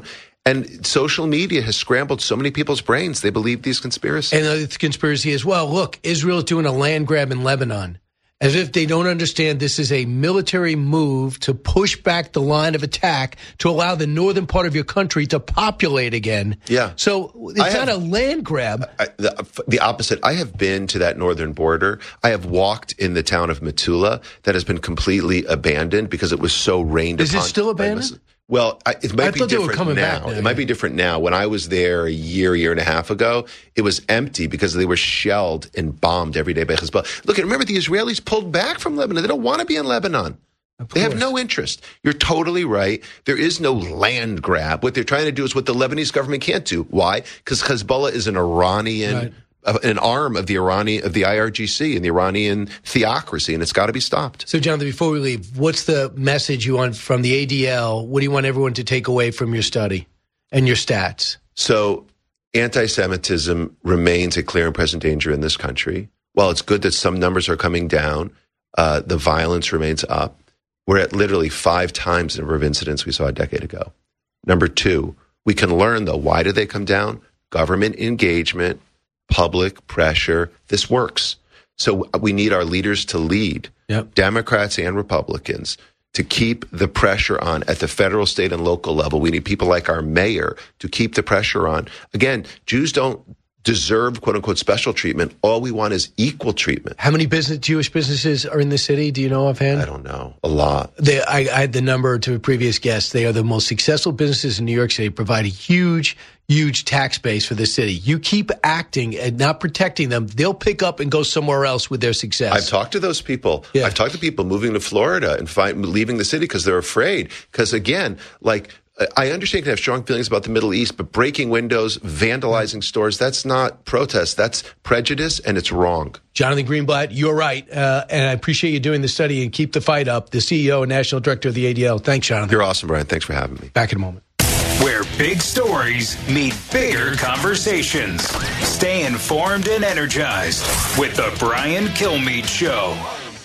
And social media has scrambled so many people's brains. They believe these conspiracies. And it's conspiracy as well. Look, Israel's doing a land grab in Lebanon, as if they don't understand this is a military move to push back the line of attack to allow the northern part of your country to populate again. Yeah. So it's I not have, a land grab. I, the, the opposite. I have been to that northern border. I have walked in the town of Metula that has been completely abandoned because it was so rained Is upon. it still abandoned? Well, I, it might I be thought they were different coming now. back now, It might yeah. be different now. When I was there a year, year and a half ago, it was empty because they were shelled and bombed every day by Hezbollah. Look, and remember, the Israelis pulled back from Lebanon. They don't want to be in Lebanon. They have no interest. You're totally right. There is no land grab. What they're trying to do is what the Lebanese government can't do. Why? Because Hezbollah is an Iranian... Right. an arm of the Iranian of the I R G C and the Iranian theocracy, and it's got to be stopped. So, Jonathan, before we leave, what's the message you want from the A D L? What do you want everyone to take away from your study and your stats? So, anti-Semitism remains a clear and present danger in this country. While it's good that some numbers are coming down, uh, the violence remains up. We're at literally five times the number of incidents we saw a decade ago. Number two, we can learn, though, why do they come down? Government engagement, public pressure. This works. So we need our leaders to lead, yep. Democrats and Republicans, to keep the pressure on at the federal, state, and local level. We need people like our mayor to keep the pressure on. Again, Jews don't deserve, quote unquote, special treatment. All we want is equal treatment. How many business Jewish businesses are in the city? Do you know offhand? I don't know. A lot. They, I, I had the number to a previous guest. They are the most successful businesses in New York City, provide a huge, huge tax base for the city. You keep acting and not protecting them, they'll pick up and go somewhere else with their success. I've talked to those people. Yeah. I've talked to people moving to Florida and find, leaving the city because they're afraid. Because again, like, I understand you can have strong feelings about the Middle East, but breaking windows, vandalizing stores, that's not protest. That's prejudice, and it's wrong. Jonathan Greenblatt, you're right. Uh, and I appreciate you doing the study and keep the fight up. The C E O and National Director of the A D L. Thanks, Jonathan. You're awesome, Brian. Thanks for having me. Back in a moment. Where big stories meet bigger conversations. Stay informed and energized with the Brian Kilmeade Show.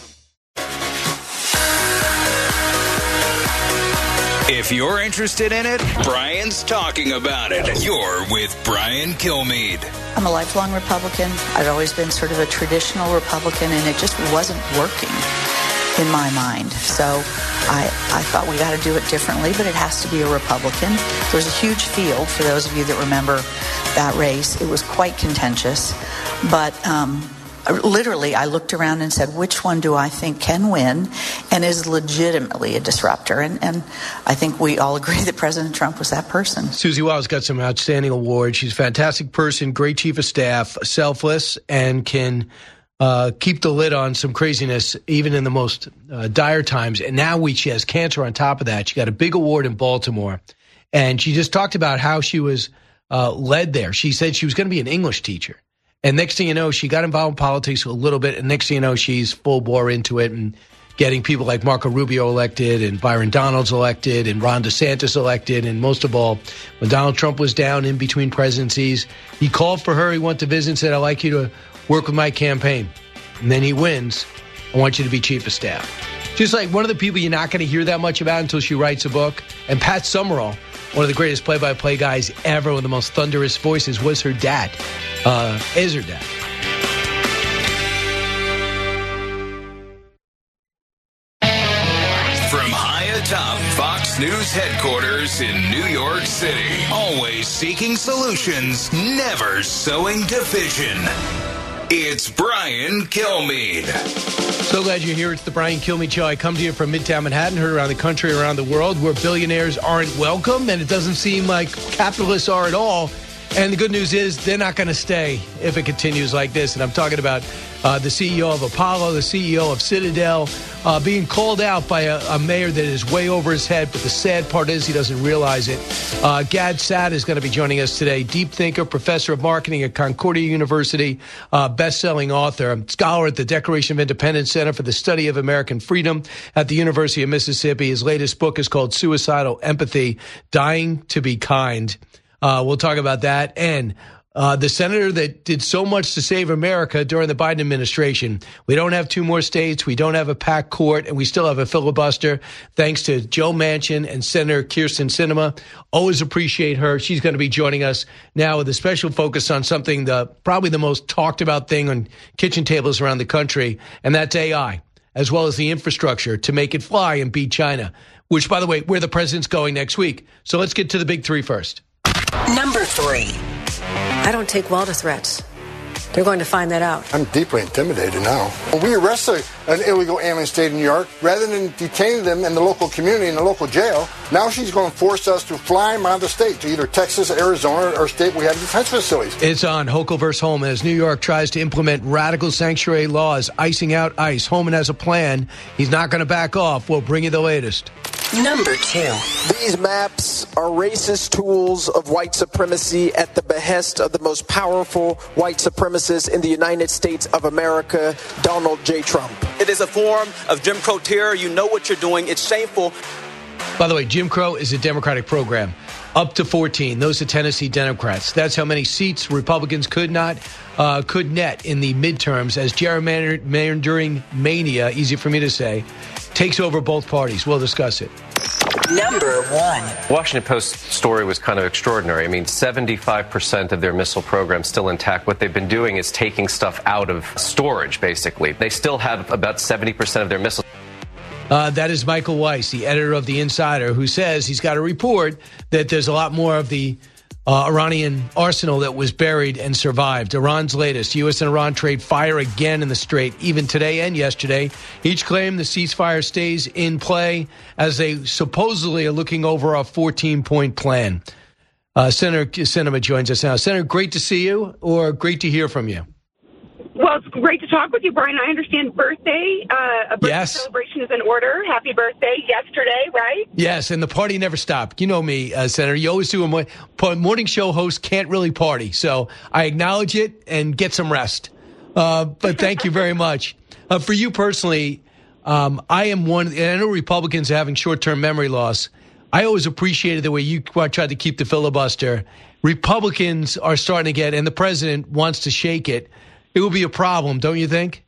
If you're interested in it, Brian's talking about it. You're with Brian Kilmeade. I'm a lifelong Republican. I've always been sort of a traditional Republican, and it just wasn't working in my mind. So I, I thought we got to do it differently, but it has to be a Republican. There was a huge field, for those of you that remember that race. It was quite contentious, but um, literally I looked around and said, which one do I think can win and is legitimately a disruptor? And, and I think we all agree that President Trump was that person. Susie Wiles got some outstanding awards. She's a fantastic person, great chief of staff, selfless, and can uh, keep the lid on some craziness even in the most uh, dire times. And now we, she has cancer on top of that. She got a big award in Baltimore. And she just talked about how she was uh, led there. She said she was going to be an English teacher. And next thing you know, she got involved in politics a little bit. And next thing you know, she's full bore into it and getting people like Marco Rubio elected and Byron Donalds elected and Ron DeSantis elected. And most of all, when Donald Trump was down in between presidencies, he called for her. He went to visit and said, I'd like you to work with my campaign. And then he wins. I want you to be chief of staff. Just like one of the people you're not going to hear that much about until she writes a book. And Pat Summerall, one of the greatest play-by-play guys ever with the most thunderous voices, was her dad. Uh, is her dad. From high atop Fox News headquarters in New York City, always seeking solutions, never sowing division. It's Brian Kilmeade. So glad you're here. It's the Brian Kilmeade Show. I come to you from Midtown Manhattan, heard around the country, around the world, where billionaires aren't welcome, and it doesn't seem like capitalists are at all. And the good news is they're not going to stay if it continues like this. And I'm talking about uh, the C E O of Apollo, the C E O of Citadel, uh, being called out by a, a mayor that is way over his head. But the sad part is he doesn't realize it. Uh, Gad Saad is going to be joining us today. Deep thinker, professor of marketing at Concordia University, uh, best-selling author, scholar at the Declaration of Independence Center for the Study of American Freedom at the University of Mississippi. His latest book is called Suicidal Empathy, Dying to be Kind. Uh, we'll talk about that. And Uh, the senator that did so much to save America during the Biden administration. We don't have two more states. We don't have a packed court, and we still have a filibuster. Thanks to Joe Manchin and Senator Kyrsten Sinema. Always appreciate her. She's going to be joining us now with a special focus on something, the probably the most talked about thing on kitchen tables around the country, and that's A I, as well as the infrastructure to make it fly and beat China, which, by the way, where the president's going next week. So let's get to the big three first. Number three. I don't take well to threats. They're going to find that out. I'm deeply intimidated now. When we arrest a, an illegal alien state in New York, rather than detaining them in the local community, in the local jail, now she's going to force us to fly them out of the state to either Texas, Arizona, or state we have defense facilities. It's on Hochul versus Holman as New York tries to implement radical sanctuary laws, icing out ICE. Holman has a plan. He's not going to back off. We'll bring you the latest. Number two. These maps are racist tools of white supremacy at the behest of the most powerful white supremacist in the United States of America, Donald J. Trump. It is a form of Jim Crow terror. You know what you're doing. It's shameful. By the way, Jim Crow is a Democratic program. Up to fourteen. Those are Tennessee Democrats. That's how many seats Republicans could not, uh, could net in the midterms as gerrymandering mania, easy for me to say, takes over both parties. We'll discuss it. Number one. Washington Post story was kind of extraordinary. I mean, seventy-five percent of their missile program still intact. What they've been doing is taking stuff out of storage, basically. They still have about seventy percent of their missiles. Uh, that is Michael Weiss, the editor of The Insider, who says he's got a report that there's a lot more of the uh, Iranian arsenal that was buried and survived. Iran's latest. U S and Iran trade fire again in the Strait, even today and yesterday. Each claim the ceasefire stays in play as they supposedly are looking over a fourteen-point plan. Uh, Senator Sinema joins us now. Senator, great to see you, or great to hear from you. Well, it's great to talk with you, Brian. I understand birthday, uh, a birthday yes. celebration is in order. Happy birthday yesterday, right? Yes, and the party never stopped. You know me, uh, Senator. You always do a mo- morning show host can't really party. So I acknowledge it and get some rest. Uh, but thank you very much. Uh, for you personally, um, I am one, and I know Republicans are having short-term memory loss. I always appreciated the way you tried to keep the filibuster. Republicans are starting to get, and the president wants to shake it. It will be a problem, don't you think?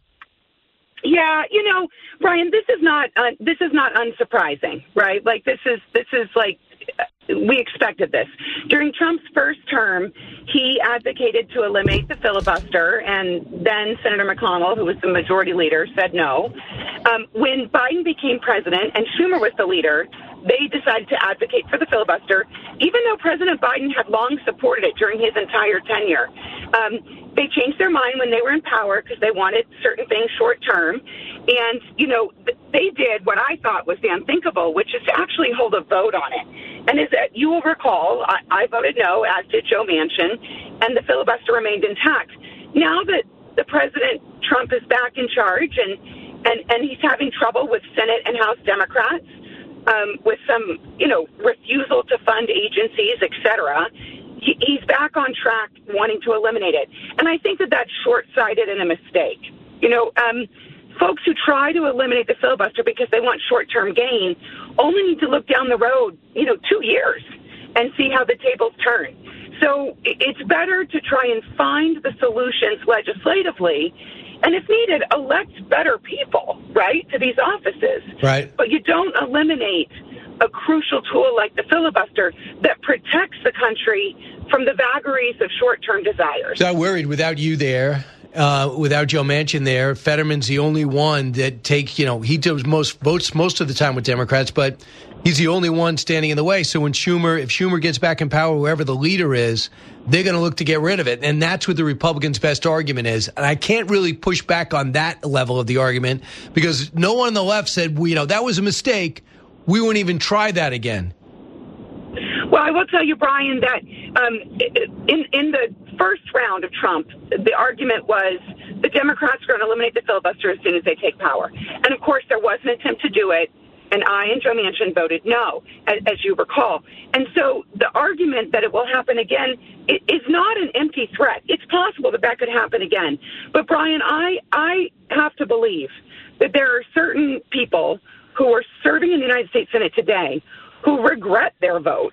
Yeah, you know, Brian, this is not uh, this is not unsurprising, right? Like this is this is like uh, we expected this. During Trump's first term, he advocated to eliminate the filibuster, and then Senator McConnell, who was the majority leader, said no. Um, when Biden became president and Schumer was the leader, they decided to advocate for the filibuster, even though President Biden had long supported it during his entire tenure. Um, they changed their mind when they were in power because they wanted certain things short term. And, you know, th- they did what I thought was the unthinkable, which is to actually hold a vote on it. And as you will recall, I, I voted no, as did Joe Manchin, and the filibuster remained intact. Now that the President Trump is back in charge and, and, and he's having trouble with Senate and House Democrats, um, with some, you know, refusal to fund agencies, et cetera, he, he's back on track wanting to eliminate it. And I think that that's short-sighted and a mistake. You know, um, folks who try to eliminate the filibuster because they want short-term gain only need to look down the road, you know, two years and see how the tables turn. So it's better to try and find the solutions legislatively and, if needed, elect better people, right, to these offices. Right. But you don't eliminate a crucial tool like the filibuster that protects the country from the vagaries of short-term desires. So I'm worried without you there. Uh, without Joe Manchin there, Fetterman's the only one that takes, you know, he does most votes most of the time with Democrats, but he's the only one standing in the way. So when Schumer, if Schumer gets back in power, whoever the leader is, they're going to look to get rid of it. And that's what the Republicans' best argument is. And I can't really push back on that level of the argument because no one on the left said, well, you know, that was a mistake. We won't even try that again. Well, I will tell you, Brian, that um, in in the first round of Trump, the argument was the Democrats are going to eliminate the filibuster as soon as they take power. And, of course, there was an attempt to do it, and I and Joe Manchin voted no, as, as you recall. And so the argument that it will happen again is not an empty threat. It's possible that that could happen again. But, Brian, I, I have to believe that there are certain people who are serving in the United States Senate today who regret their vote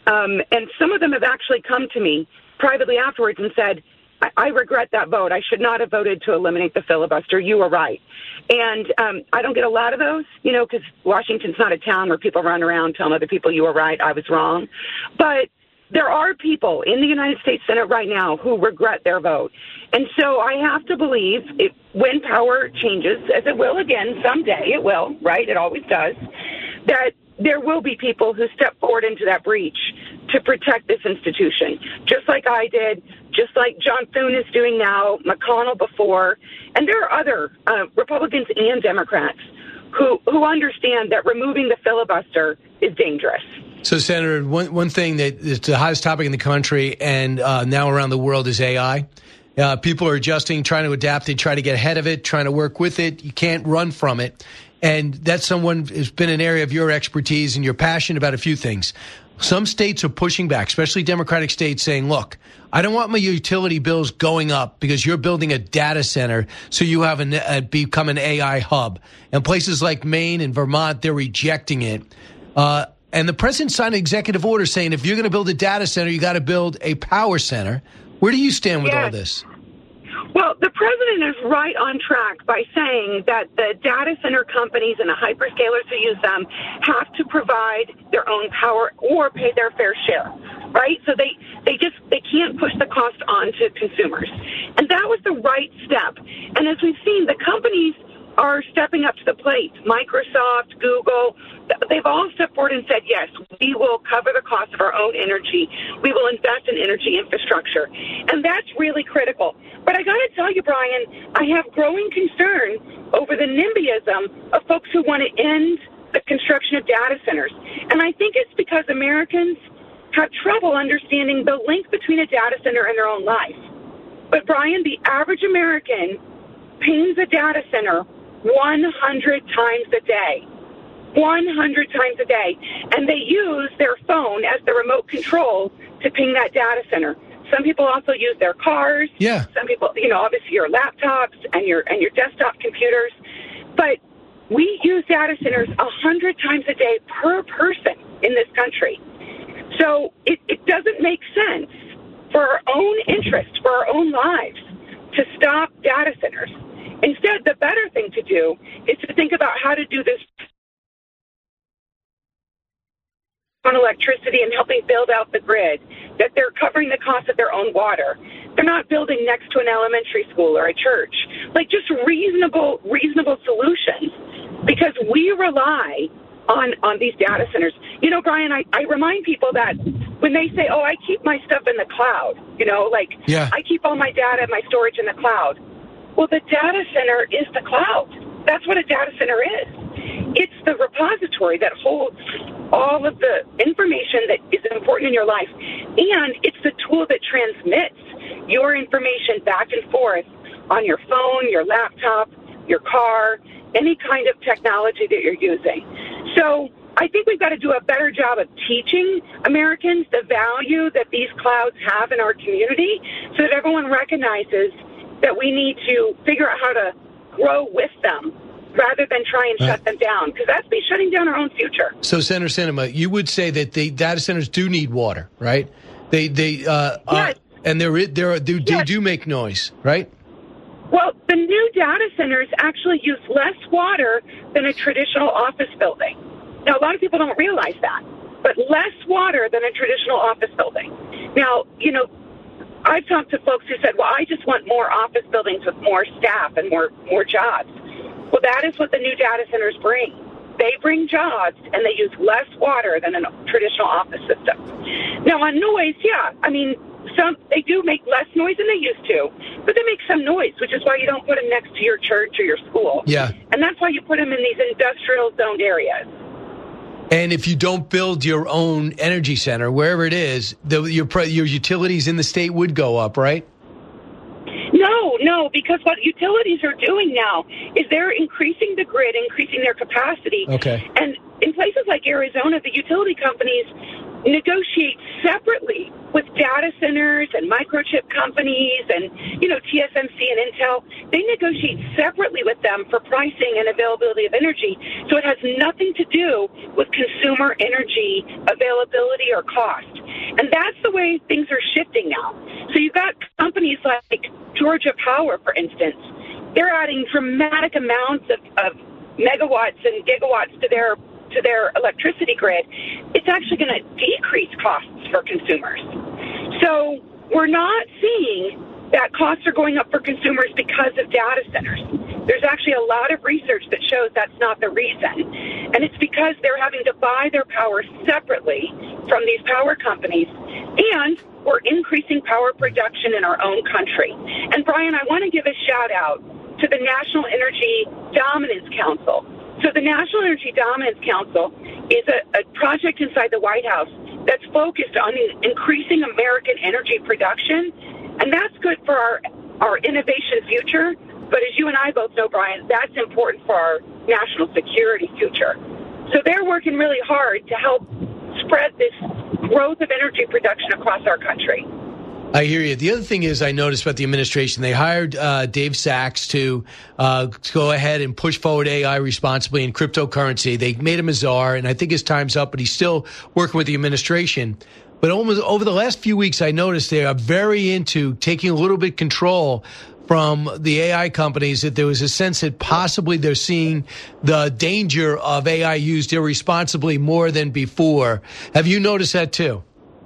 Um, and some of them have actually come to me privately afterwards and said, I, I regret that vote. I should not have voted to eliminate the filibuster. You were right. And um, I don't get a lot of those, you know, because Washington's not a town where people run around telling other people you were right, I was wrong. But there are people in the United States Senate right now who regret their vote. And so I have to believe it, when power changes, as it will again someday, it will, right? It always does, that there will be people who step forward into that breach to protect this institution, just like I did, just like John Thune is doing now, McConnell before. And there are other uh, Republicans and Democrats who, who understand that removing the filibuster is dangerous. So, Senator, one, one thing that is the hottest topic in the country and uh, now around the world is A I. Uh, people are adjusting, trying to adapt it, try to get ahead of it, trying to work with it. You can't run from it. And that's someone who's been an area of your expertise, and you're passionate about a few things. Some states are pushing back, especially Democratic states, saying, look, I don't want my utility bills going up because you're building a data center so you have an, uh, become an A I hub. And places like Maine and Vermont, they're rejecting it. Uh, and the president signed an executive order saying if you're going to build a data center, you got to build a power center. Where do you stand with yes. all this? Well, the president is right on track by saying that the data center companies and the hyperscalers who use them have to provide their own power or pay their fair share, right? So they, they just they can't push the cost on to consumers. And that was the right step. And as we've seen, the companies are stepping up to the plate. Microsoft, Google, they've all stepped forward and said, yes, we will cover the cost of our own energy. We will invest in energy infrastructure. And that's really critical. But I got to tell you, Brian, I have growing concern over the NIMBYism of folks who want to end the construction of data centers. And I think it's because Americans have trouble understanding the link between a data center and their own life. But, Brian, the average American pings a data center one hundred times a day. one hundred times a day. And they use their phone as the remote control to ping that data center. Some people also use their cars. Yeah. Some people, you know, obviously your laptops and your and your desktop computers. But we use data centers one hundred times a day per person in this country. So it, it doesn't make sense for our own interest, for our own lives, to stop data centers. Instead, the better thing to do is to think about how to do this on electricity and helping build out the grid, that they're covering the cost of their own water. They're not building next to an elementary school or a church. Like, just reasonable, reasonable solutions, because we rely on, on these data centers. You know, Brian, I, I remind people that when they say, oh, I keep my stuff in the cloud, you know, like yeah. I keep all my data, my storage in the cloud. Well, the data center is the cloud. That's what a data center is. It's the repository that holds all of the information that is important in your life. And it's the tool that transmits your information back and forth on your phone, your laptop, your car, any kind of technology that you're using. So I think we've got to do a better job of teaching Americans the value that these clouds have in our community so that everyone recognizes that we need to figure out how to grow with them rather than try and shut them down, because that's be shutting down our own future. So, Senator Sinema, you would say that the data centers do need water, right? They, they, uh, yes. uh and they're, they're, they, yes. they do make noise, right? Well, the new data centers actually use less water than a traditional office building. Now, a lot of people don't realize that, but less water than a traditional office building. Now, you know, I've talked to folks who said, well, I just want more office buildings with more staff and more, more jobs. Well, that is what the new data centers bring. They bring jobs, and they use less water than a traditional office system. Now, on noise, yeah, I mean, some they do make less noise than they used to, but they make some noise, which is why you don't put them next to your church or your school. Yeah. And that's why you put them in these industrial zoned areas. And if you don't build your own energy center, wherever it is, the, your your utilities in the state would go up, right? No, no, because what utilities are doing now is they're increasing the grid, increasing their capacity. Okay. And in places like Arizona, the utility companies negotiate separately with data centers and microchip companies and, you know, T S M C and Intel. They negotiate separately with them for pricing and availability of energy. So it has nothing to do with consumer energy availability or cost. And that's the way things are shifting now. So you've got companies like Georgia Power, for instance. They're adding dramatic amounts of, of megawatts and gigawatts to their to their electricity grid. It's actually going to decrease costs for consumers. So we're not seeing that costs are going up for consumers because of data centers. There's actually a lot of research that shows that's not the reason. And it's because they're having to buy their power separately from these power companies. And we're increasing power production in our own country. And Brian, I want to give a shout out to the National Energy Dominance Council. So the National Energy Dominance Council is a, a project inside the White House that's focused on increasing American energy production, and that's good for our, our innovation future. But as you and I both know, Brian, that's important for our national security future. So they're working really hard to help spread this growth of energy production across our country. I hear you. The other thing is I noticed about the administration, they hired uh, Dave Sachs to uh, go ahead and push forward A I responsibly in cryptocurrency. They made him a czar, and I think his time's up, but he's still working with the administration. But almost over the last few weeks, I noticed they are very into taking a little bit control from the A I companies, that there was a sense that possibly they're seeing the danger of A I used irresponsibly more than before. Have you noticed that too?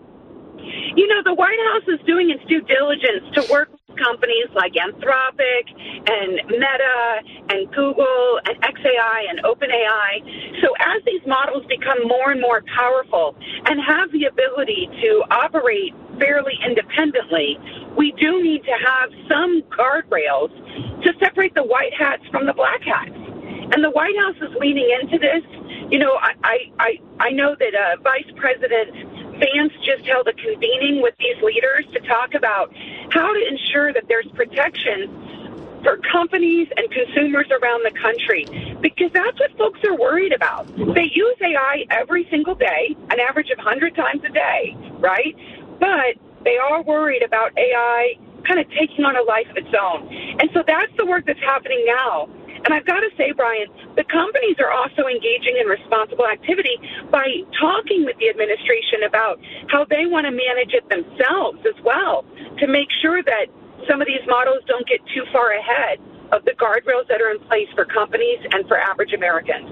You know, the White House is doing its due diligence to work with companies like Anthropic and Meta and Google and X A I and OpenAI. So as these models become more and more powerful and have the ability to operate fairly independently, we do need to have some guardrails to separate the white hats from the black hats. And the White House is leaning into this. You know, I I, I, I know that uh, Vice President Vance just held a convening with these leaders to talk about how to ensure that there's protection for companies and consumers around the country, because that's what folks are worried about. They use A I every single day, an average of one hundred times a day, right? But they are worried about A I kind of taking on a life of its own. And so that's the work that's happening now. And I've got to say, Brian, the companies are also engaging in responsible activity by talking with the administration about how they want to manage it themselves as well, to make sure that some of these models don't get too far ahead of the guardrails that are in place for companies and for average Americans.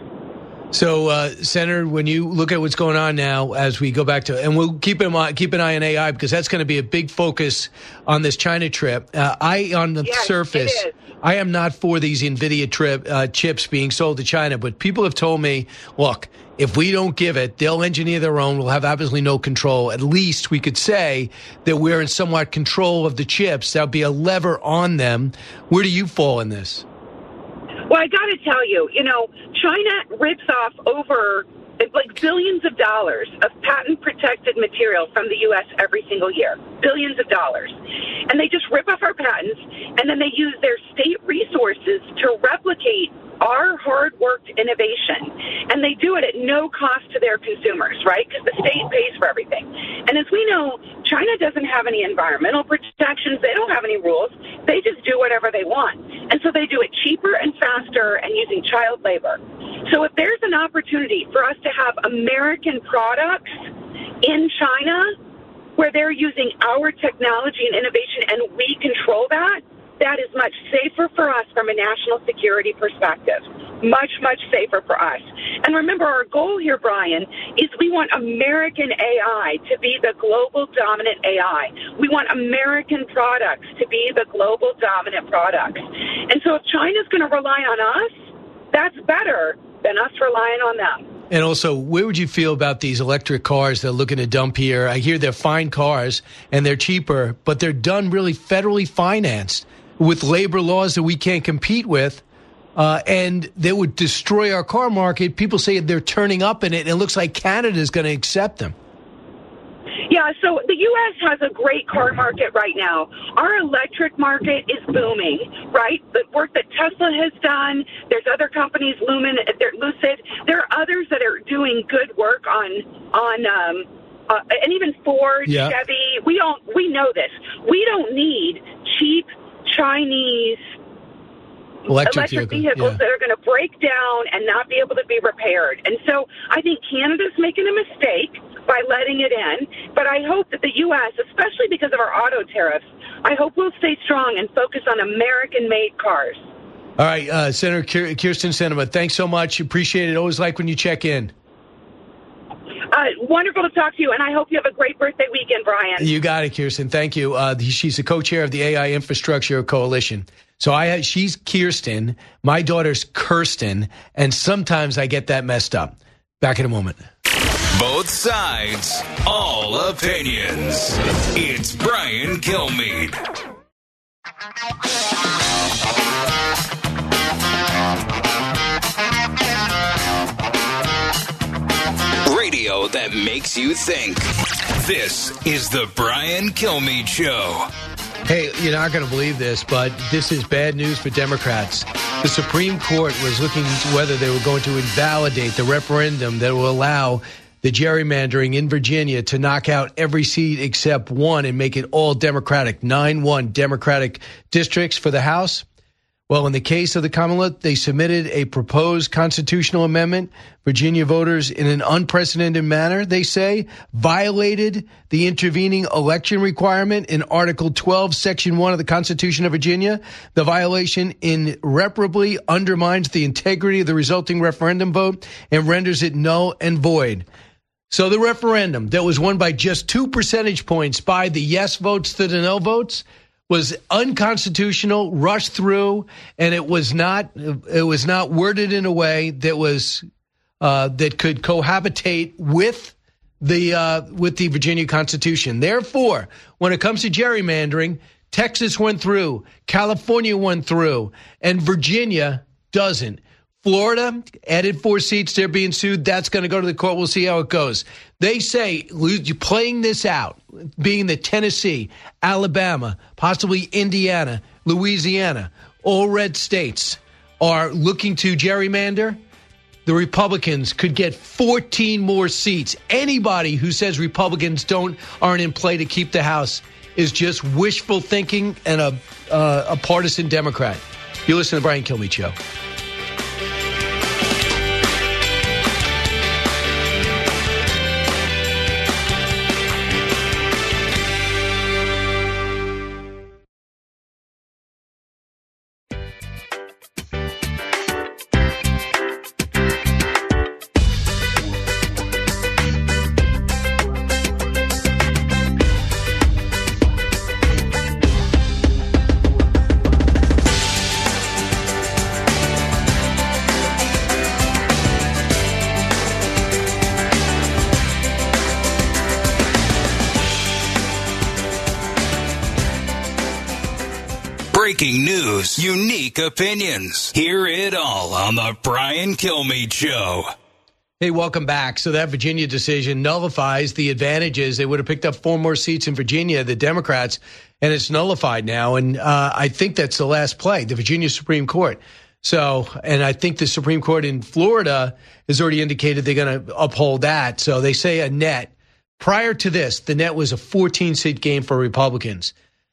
So, uh, Senator, when you look at what's going on now, as we go back to, and we'll keep an eye, keep an eye on A I, because that's going to be a big focus on this China trip. Uh, I, on the yes, surface, I am not for these NVIDIA trip, uh, chips being sold to China, but people have told me, look, if we don't give it, they'll engineer their own. We'll have absolutely no control. At least we could say that we're in somewhat control of the chips. There'll be a lever on them. Where do you fall in this? Well, I got to tell you, you know, China rips off over like billions of dollars of patent-protected material from the U S every single year, billions of dollars. And they just rip off our patents, and then they use their state resources to replicate our hard-worked innovation. And they do it at no cost to their consumers, right? Because the state pays for everything. And as we know, China doesn't have any environmental protections. They don't have any rules. They just do whatever they want. And so they do it cheaper and faster and using child labor. So if there's an opportunity for us to have American products in China where they're using our technology and innovation and we control that, that is much safer for us from a national security perspective. Much, much safer for us. And remember, our goal here, Brian, is we want American A I to be the global dominant A I. We want American products to be the global dominant products. And so if China's going to rely on us, that's better than us relying on them. And also, where would you feel about these electric cars they're looking to dump here? I hear they're fine cars and they're cheaper, but they're done really federally financed with labor laws that we can't compete with, uh, and they would destroy our car market. People say they're turning up in it, and it looks like Canada is going to accept them. Yeah, so the U S has a great car market right now. Our electric market is booming, right? The work that Tesla has done, there's other companies, Lumen, Lucid. There are others that are doing good work on on um, uh, and even Ford, Yeah. Chevy, we don't, we know this. We don't need cheap Chinese Electric, electric vehicle, vehicles yeah. that are going to break down and not be able to be repaired. And so I think Canada's making a mistake by letting it in. But I hope that the U S, especially because of our auto tariffs, I hope we'll stay strong and focus on American-made cars. All right, uh, Senator Kyrsten Sinema, thanks so much. Appreciate it. Always like when you check in. Uh, wonderful to talk to you, and I hope you have a great birthday weekend, Brian. You got it, Kirsten. Thank you. Uh, she's the co-chair of the A I Infrastructure Coalition. So I, she's Kirsten. My daughter's Kirsten, and sometimes I get that messed up. Back in a moment. Both sides, all opinions. It's Brian Kilmeade. Radio that makes you think. This is the Brian Kilmeade Show. Hey, you're not going to believe this, but this is bad news for Democrats. The Supreme Court was looking into whether they were going to invalidate the referendum that will allow the gerrymandering in Virginia to knock out every seat except one and make it all Democratic, nine one Democratic districts for the House. Well, in the case of the Commonwealth, they submitted a proposed constitutional amendment. Virginia voters, in an unprecedented manner, they say, violated the intervening election requirement in Article twelve, Section one of the Constitution of Virginia. The violation irreparably undermines the integrity of the resulting referendum vote and renders it null and void. So the referendum that was won by just two percentage points by the yes votes to the no votes was unconstitutional, rushed through, and it was not it was not worded in a way that was uh, that could cohabitate with the uh, with the Virginia Constitution. Therefore, when it comes to gerrymandering, Texas went through, California went through, and Virginia doesn't. Florida added four seats. They're being sued. That's going to go to the court. We'll see how it goes. They say, playing this out, being that Tennessee, Alabama, possibly Indiana, Louisiana, all red states are looking to gerrymander, the Republicans could get fourteen more seats. Anybody who says Republicans don't aren't in play to keep the House is just wishful thinking and a, uh, a partisan Democrat. You listen to the Brian Kilmeade Show. Breaking news, unique opinions. Hear it all on the Brian Kilmeade Show. Hey, welcome back. So that Virginia decision nullifies the advantages. They would have picked up four more seats in Virginia, the Democrats, and it's nullified now. And uh, I think that's the last play, the Virginia Supreme Court. So, and I think the Supreme Court in Florida has already indicated they're going to uphold that. So they say a net. Prior to this, the net was a fourteen-seat game for Republicans.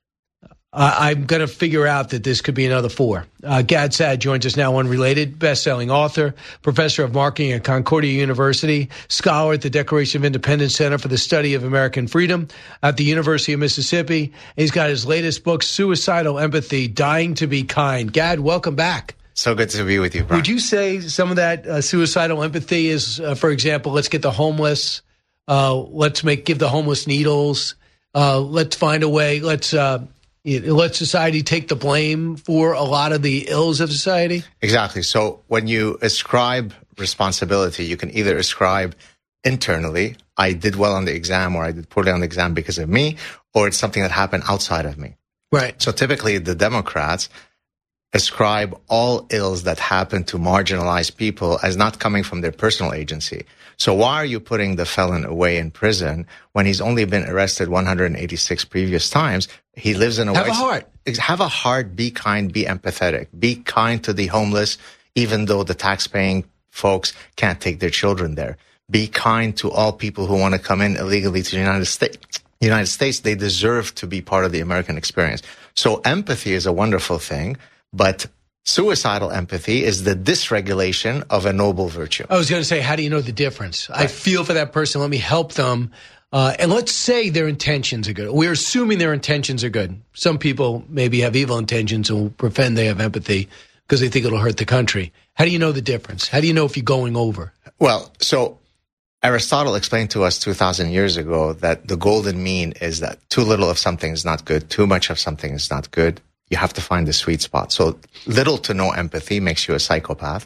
Uh, I'm going to figure out that this could be another four. Uh, Gad Saad joins us now, unrelated, best-selling author, professor of marketing at Concordia University, scholar at the Declaration of Independence Center for the Study of American Freedom at the University of Mississippi. He's got his latest book, Suicidal Empathy, Dying to Be Kind. Gad, welcome back. So good to be with you, Brian. Would you say some of that uh, suicidal empathy is, uh, for example, let's get the homeless, uh, let's make give the homeless needles, uh, let's find a way, let's... Uh, let society take the blame for a lot of the ills of society? Exactly. So when you ascribe responsibility, you can either ascribe internally, I did well on the exam or I did poorly on the exam because of me, or it's something that happened outside of me. Right. So typically the Democrats ascribe all ills that happen to marginalized people as not coming from their personal agency. So why are you putting the felon away in prison when he's only been arrested one hundred eighty-six previous times? He lives in a Have white... a heart. Have a heart, be kind, be empathetic. Be kind to the homeless, even though the tax-paying folks can't take their children there. be kind to all people who want to come in illegally to the United States. United States, they deserve to be part of the American experience. So empathy is a wonderful thing, but suicidal empathy is the dysregulation of a noble virtue. I was going to say, how do you know the difference? Right. I feel for that person. Let me help them. Uh, and let's say their intentions are good. We're assuming their intentions are good. Some people maybe have evil intentions and will pretend they have empathy because they think it'll hurt the country. How do you know the difference? How do you know if you're going over? Well, so Aristotle explained to us two thousand years ago that the golden mean is that too little of something is not good, too much of something is not good. You have to find the sweet spot. So little to no empathy makes you a psychopath.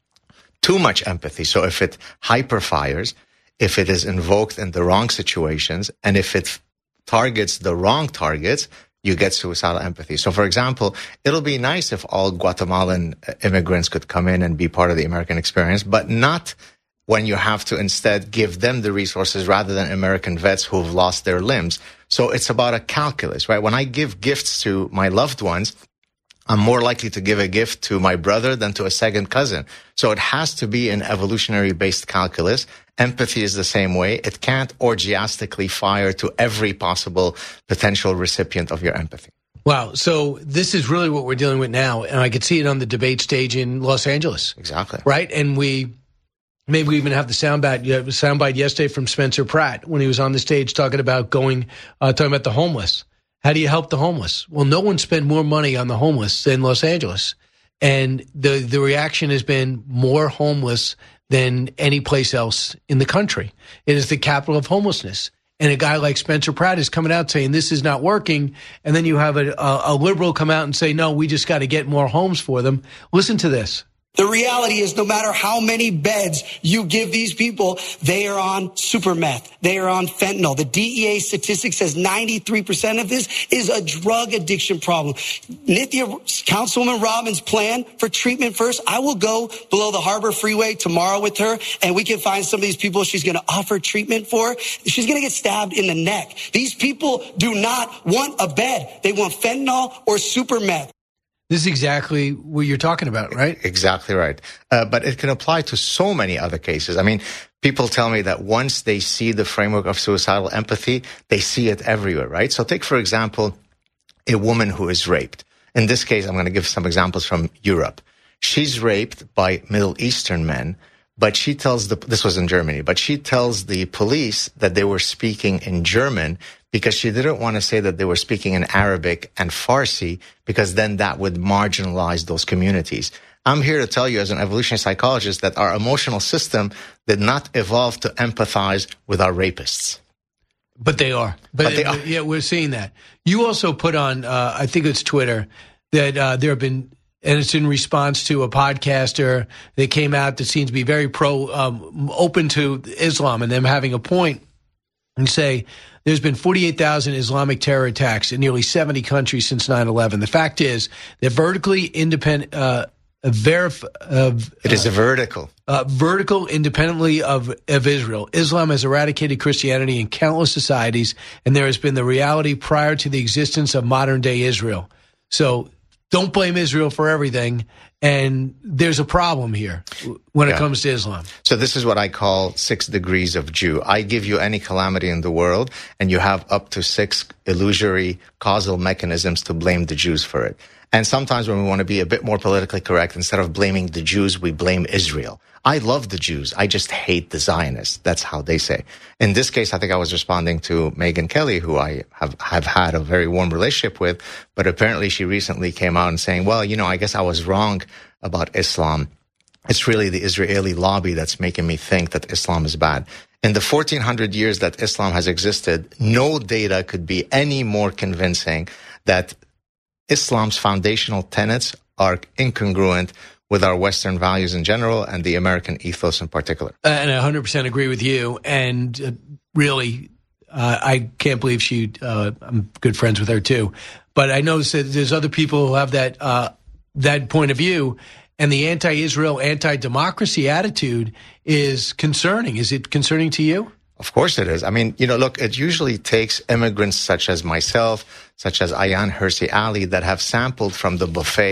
Too much empathy, so if it hyperfires, if it is invoked in the wrong situations, and if it targets the wrong targets, you get suicidal empathy. So, for example, it'll be nice if all Guatemalan immigrants could come in and be part of the American experience, but not when you have to instead give them the resources rather than American vets who've lost their limbs. So it's about a calculus, right? When I give gifts to my loved ones, I'm more likely to give a gift to my brother than to a second cousin. So it has to be an evolutionary-based calculus. Empathy is the same way. It can't orgiastically fire to every possible potential recipient of your empathy. Wow. So this is really what we're dealing with now. And I could see it on the debate stage in Los Angeles. Exactly. Right? And we... Maybe we even have the soundbite, soundbite yesterday from Spencer Pratt when he was on the stage talking about going, uh, talking about the homeless. How do you help the homeless? Well, no one spent more money on the homeless than Los Angeles. And the, the reaction has been more homeless than any place else in the country. It is the capital of homelessness. And a guy like Spencer Pratt is coming out saying this is not working. And then you have a, a, a liberal come out and say, no, we just got to get more homes for them. Listen to this. The reality is no matter how many beds you give these people, they are on super meth. They are on fentanyl. The D E A statistic says ninety-three percent of this is a drug addiction problem. Nithya, Councilwoman Robbins' plan for treatment first, I will go below the Harbor Freeway tomorrow with her, and we can find some of these people she's going to offer treatment for. She's going to get stabbed in the neck. These people do not want a bed. They want fentanyl or super meth. This is exactly what you're talking about, right? Exactly right. Uh, but it can apply to so many other cases. I mean, people tell me that once they see the framework of suicidal empathy, they see it everywhere, right? So take, for example, a woman who is raped. In this case, I'm going to give some examples from Europe. She's raped by Middle Eastern men, but she tells the, this was in Germany, but she tells the police that they were speaking in German because she didn't want to say that they were speaking in Arabic and Farsi, because then that would marginalize those communities. I'm here to tell you as an evolutionary psychologist that our emotional system did not evolve to empathize with our rapists. But they are. But, but they it, are. Yeah, we're seeing that. You also put on, uh, I think it's Twitter, that uh, there have been, and it's in response to a podcaster that came out that seems to be very pro, um, open to Islam and them having a point, and say there's been forty-eight thousand Islamic terror attacks in nearly seventy countries since nine eleven. The fact is that vertically independent, uh, verif- uh, it is a vertical, uh, vertical independently of, of Israel. Islam has eradicated Christianity in countless societies, and there has been the reality prior to the existence of modern day Israel. So don't blame Israel for everything. And there's a problem here when yeah. it comes to Islam. So this is what I call six degrees of Jew. I give you any calamity in the world, and you have up to six illusory causal mechanisms to blame the Jews for it. And sometimes when we want to be a bit more politically correct, instead of blaming the Jews, we blame Israel. I love the Jews. I just hate the Zionists. That's how they say. In this case, I think I was responding to Megyn Kelly, who I have, have had a very warm relationship with. But apparently she recently came out and saying, well, you know, I guess I was wrong about Islam. It's really the Israeli lobby that's making me think that Islam is bad. In the fourteen hundred years that Islam has existed, no data could be any more convincing that Islam's foundational tenets are incongruent with our Western values in general and the American ethos in particular. Uh, and I one hundred percent agree with you. And uh, really, uh, I can't believe she, uh, I'm good friends with her too. But I know that there's other people who have that, uh, that point of view. And the anti-Israel, anti-democracy attitude is concerning. Is it concerning to you? Of course it is. I mean, you know, look, it usually takes immigrants such as myself, such as Ayaan Hirsi Ali, that have sampled from the buffet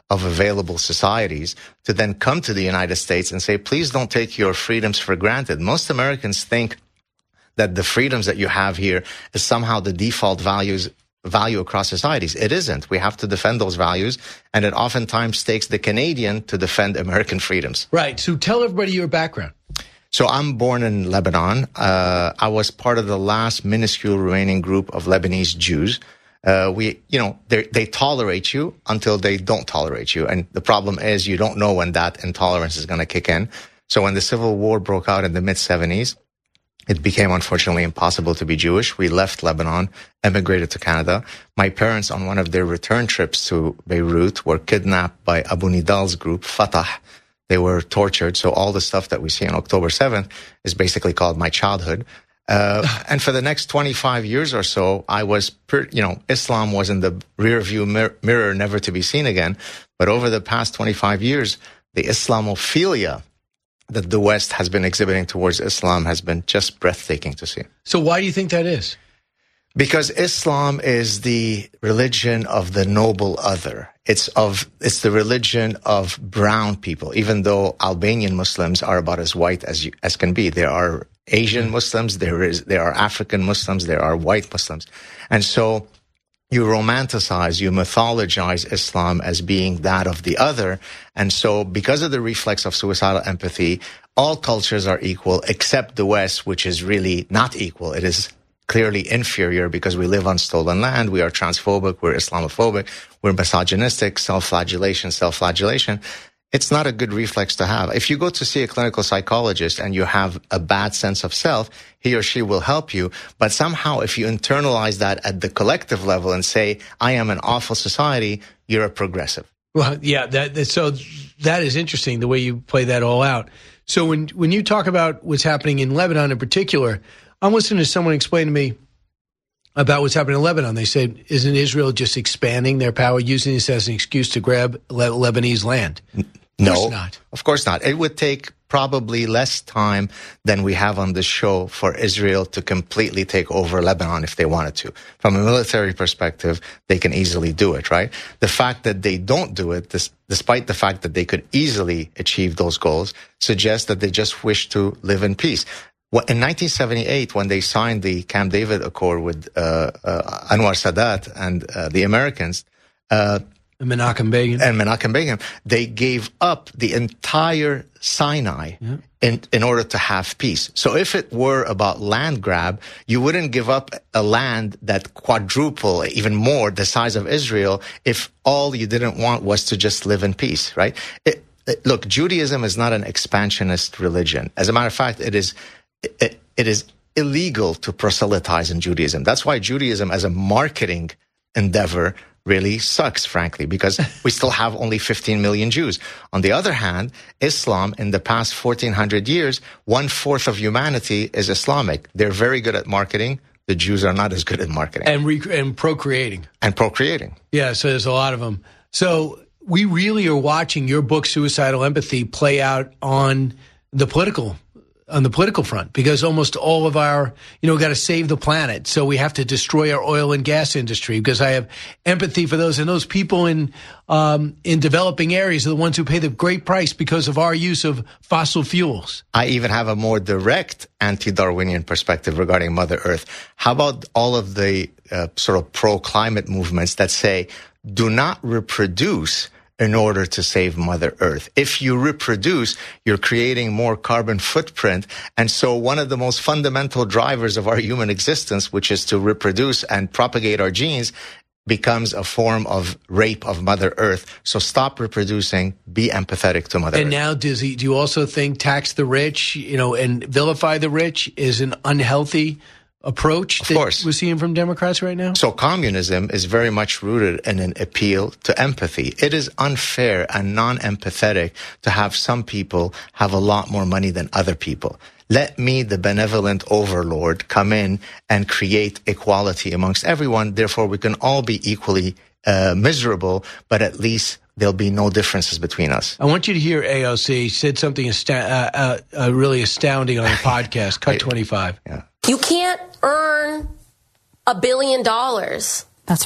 of available societies to then come to the United States and say, please don't take your freedoms for granted. Most Americans think that the freedoms that you have here is somehow the default values value across societies. It isn't. We have to defend those values, and it oftentimes takes the Canadian to defend American freedoms. Right. So tell everybody your background. So I'm born in Lebanon. Uh, I was part of the last minuscule remaining group of Lebanese Jews. Uh, we, you know, they tolerate you until they don't tolerate you. And the problem is you don't know when that intolerance is going to kick in. So when the Civil War broke out in the mid seventies, it became, unfortunately, impossible to be Jewish. We left Lebanon, emigrated to Canada. My parents, on one of their return trips to Beirut, were kidnapped by Abu Nidal's group, Fatah. They were tortured. So all the stuff that we see on October seventh is basically called my childhood. Uh, and for the next twenty-five years or so, I was, per, you know, Islam was in the rear view mir- mirror, never to be seen again. But over the past twenty-five years, the Islamophilia that the West has been exhibiting towards Islam has been just breathtaking to see. So why do you think that is? Because Islam is the religion of the noble other. It's of it's the religion of brown people, even though Albanian Muslims are about as white as you, as can be. There are Asian Muslims, there is there are African Muslims, there are white Muslims. And so you romanticize, you mythologize Islam as being that of the other. And so because of the reflex of suicidal empathy, all cultures are equal except the West, which is really not equal. It is clearly inferior because we live on stolen land, we are transphobic, we're Islamophobic, we're misogynistic, self-flagellation, self-flagellation. It's not a good reflex to have. If you go to see a clinical psychologist and you have a bad sense of self, he or she will help you. But somehow if you internalize that at the collective level and say, I am an awful society, you're a progressive. Well, yeah, that, that so that is interesting, the way you play that all out. So when, when you talk about what's happening in Lebanon in particular, I'm listening to someone explain to me about what's happening in Lebanon. They said, isn't Israel just expanding their power, using this as an excuse to grab Le- Lebanese land? No, of course not. Of course not. It would take probably less time than we have on the show for Israel to completely take over Lebanon if they wanted to. From a military perspective, they can easily do it, right? The fact that they don't do it, this, despite the fact that they could easily achieve those goals, suggests that they just wish to live in peace. In nineteen seventy-eight, when they signed the Camp David Accord with uh, uh, Anwar Sadat and uh, the Americans, uh, and Menachem Begin, and Menachem Begin, they gave up the entire Sinai yeah. in in order to have peace. So if it were about land grab, you wouldn't give up a land that quadruple, even more, the size of Israel if all you didn't want was to just live in peace, right? It, it, look, Judaism is not an expansionist religion. As a matter of fact, it is. It, it is illegal to proselytize in Judaism. That's why Judaism as a marketing endeavor really sucks, frankly, because we still have only fifteen million Jews. On the other hand, Islam in the past fourteen hundred years, one-fourth of humanity is Islamic. They're very good at marketing. The Jews are not as good at marketing. And, rec- and procreating. And procreating. Yeah, so there's a lot of them. So we really are watching your book, Suicidal Empathy, play out on the political on the political front, because almost all of our, you know, got to save the planet. So we have to destroy our oil and gas industry, because I have empathy for those, and those people in, um, in developing areas are the ones who pay the great price because of our use of fossil fuels. I even have a more direct anti-Darwinian perspective regarding Mother Earth. How about all of the uh, sort of pro-climate movements that say, do not reproduce in order to save Mother Earth? If you reproduce, you're creating more carbon footprint. And so one of the most fundamental drivers of our human existence, which is to reproduce and propagate our genes, becomes a form of rape of Mother Earth. So stop reproducing, be empathetic to Mother and Earth. And now, does he, do you also think tax the rich, you know, and vilify the rich is an unhealthy approach of that course. we're seeing from Democrats right now? So communism is very much rooted in an appeal to empathy. It is unfair and non-empathetic to have some people have a lot more money than other people. Let me, the benevolent overlord, come in and create equality amongst everyone. Therefore, we can all be equally uh, miserable, but at least there'll be no differences between us. I want you to hear A O C. He said something asta- uh, uh, uh, really astounding on the podcast, Cut twenty-five. Yeah. You can't earn a billion dollars. That's right.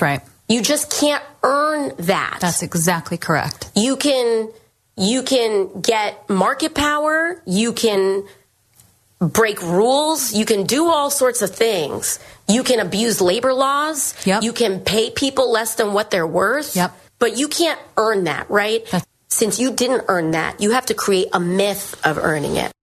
You just can't earn that. That's exactly correct. You can you can get market power, you can break rules, you can do all sorts of things. You can abuse labor laws, yep. you can pay people less than what they're worth, yep. but you can't earn that, right? That's- Since you didn't earn that, you have to create a myth of earning it.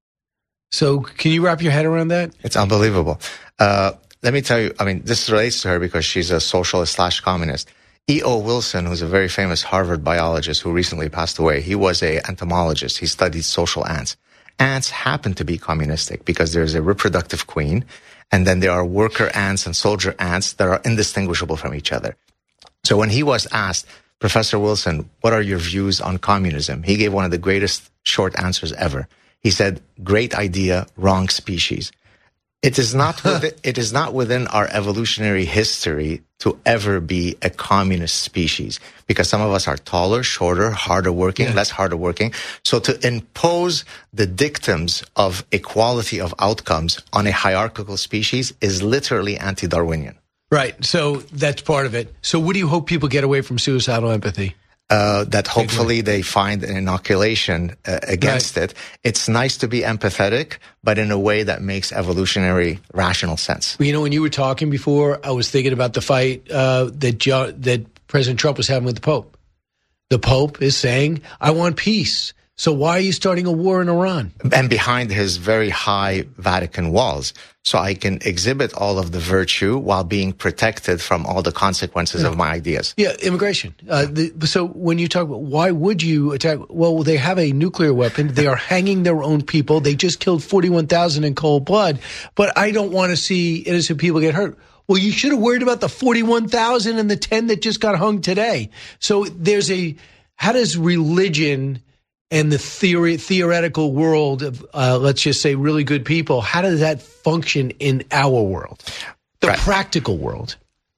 So can you wrap your head around that? It's unbelievable. Uh, let me tell you, I mean, this relates to her because she's a socialist slash communist. E O. Wilson, who's a very famous Harvard biologist who recently passed away, he was a entomologist. He studied social ants. Ants happen to be communistic because there's a reproductive queen, and then there are worker ants and soldier ants that are indistinguishable from each other. So when he was asked, Professor Wilson, what are your views on communism? He gave one of the greatest short answers ever. He said, great idea, wrong species. It is not within, it is not within our evolutionary history to ever be a communist species because some of us are taller, shorter, harder working, yeah. less harder working. So to impose the dictums of equality of outcomes on a hierarchical species is literally anti-Darwinian. Right. So that's part of it. So what do you hope people get away from suicidal empathy? Uh, that hopefully they find an inoculation uh, against right. it. It's nice to be empathetic, but in a way that makes evolutionary rational sense. Well, you know, when you were talking before, I was thinking about the fight uh, that jo- that President Trump was having with the Pope. The Pope is saying, I want peace. So why are you starting a war in Iran? And behind his very high Vatican walls. So I can exhibit all of the virtue while being protected from all the consequences yeah. of my ideas. Yeah, immigration. Uh, the, so when you talk about why would you attack? Well, they have a nuclear weapon. They are hanging their own people. They just killed forty-one thousand in cold blood. But I don't want to see innocent people get hurt. Well, you should have worried about the forty-one thousand and the ten that just got hung today. So there's a, how does religion and the theory, theoretical world of, uh, let's just say, really good people, how does that function in our world, the right. practical world?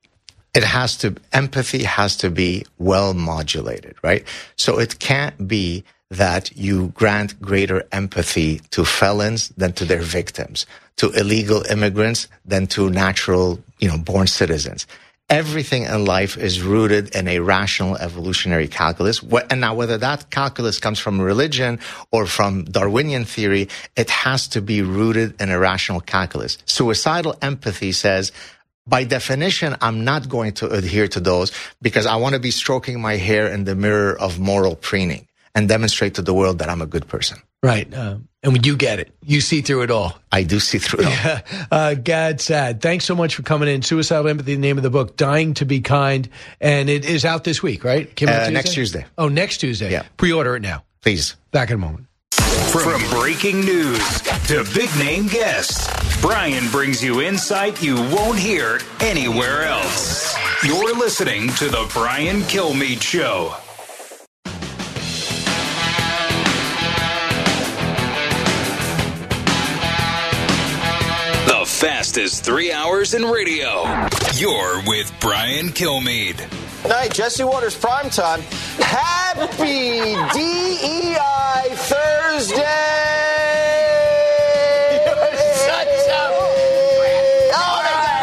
It has to, empathy has to be well modulated, right? So it can't be that you grant greater empathy to felons than to their victims, to illegal immigrants than to natural, you know, born citizens. Everything in life is rooted in a rational evolutionary calculus. And now whether that calculus comes from religion or from Darwinian theory, it has to be rooted in a rational calculus. Suicidal empathy says, by definition, I'm not going to adhere to those because I want to be stroking my hair in the mirror of moral preening and demonstrate to the world that I'm a good person. Right. Uh, and you get it. You see through it all. I do see through it all. Yeah. Uh, Gad Saad, thanks so much for coming in. Suicidal Empathy, the name of the book, Dying to Be Kind. And it is out this week, right? Kim, uh, Tuesday? Next Tuesday. Oh, next Tuesday. Yeah. Pre-order it now. Please. Back in a moment. From breaking news to big-name guests, Brian brings you insight you won't hear anywhere else. You're listening to The Brian Kilmeade Show. The fastest three hours in radio. You're with Brian Kilmeade. Night, Jesse Waters Primetime. Happy D E I Thursday! You're such a... Oh,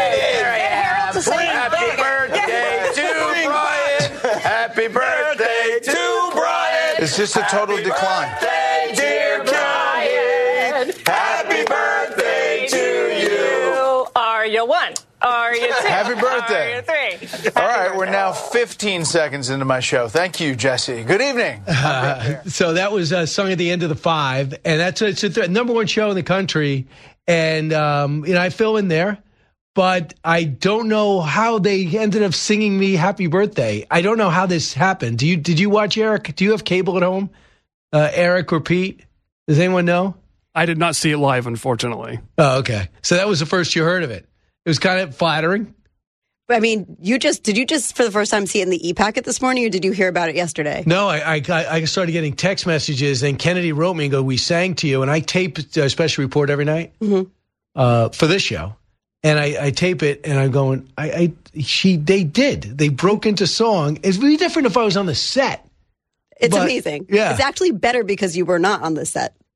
happy birthday to Brian! Happy birthday to Brian! It's just a total happy decline. Birthday, dear Brian! Happy birthday to you! Are you one? Are you two? Happy birthday. Are you three? All right, we're now fifteen seconds into my show. Thank you, Jesse. Good evening. Uh, so that was uh, sung at the end of the five, and that's a, it's a th- number one show in the country. And um, you know, I fill in there, but I don't know how they ended up singing me "Happy Birthday." I don't know how this happened. Do you? Did you watch Eric? Do you have cable at home? Uh, Eric or Pete? Does anyone know? I did not see it live, unfortunately. Oh, okay. So that was the first you heard of it. It was kind of flattering. I mean, you just did you just for the first time see it in the e-packet this morning, or did you hear about it yesterday? No, I I, I started getting text messages, and Kennedy wrote me and go, "We sang to you," and I tape a special report every night mm-hmm. uh, for this show, and I, I tape it, and I'm going, I, I she they did they broke into song. It's really different if I was on the set. It's but, amazing. Yeah, it's actually better because you were not on the set.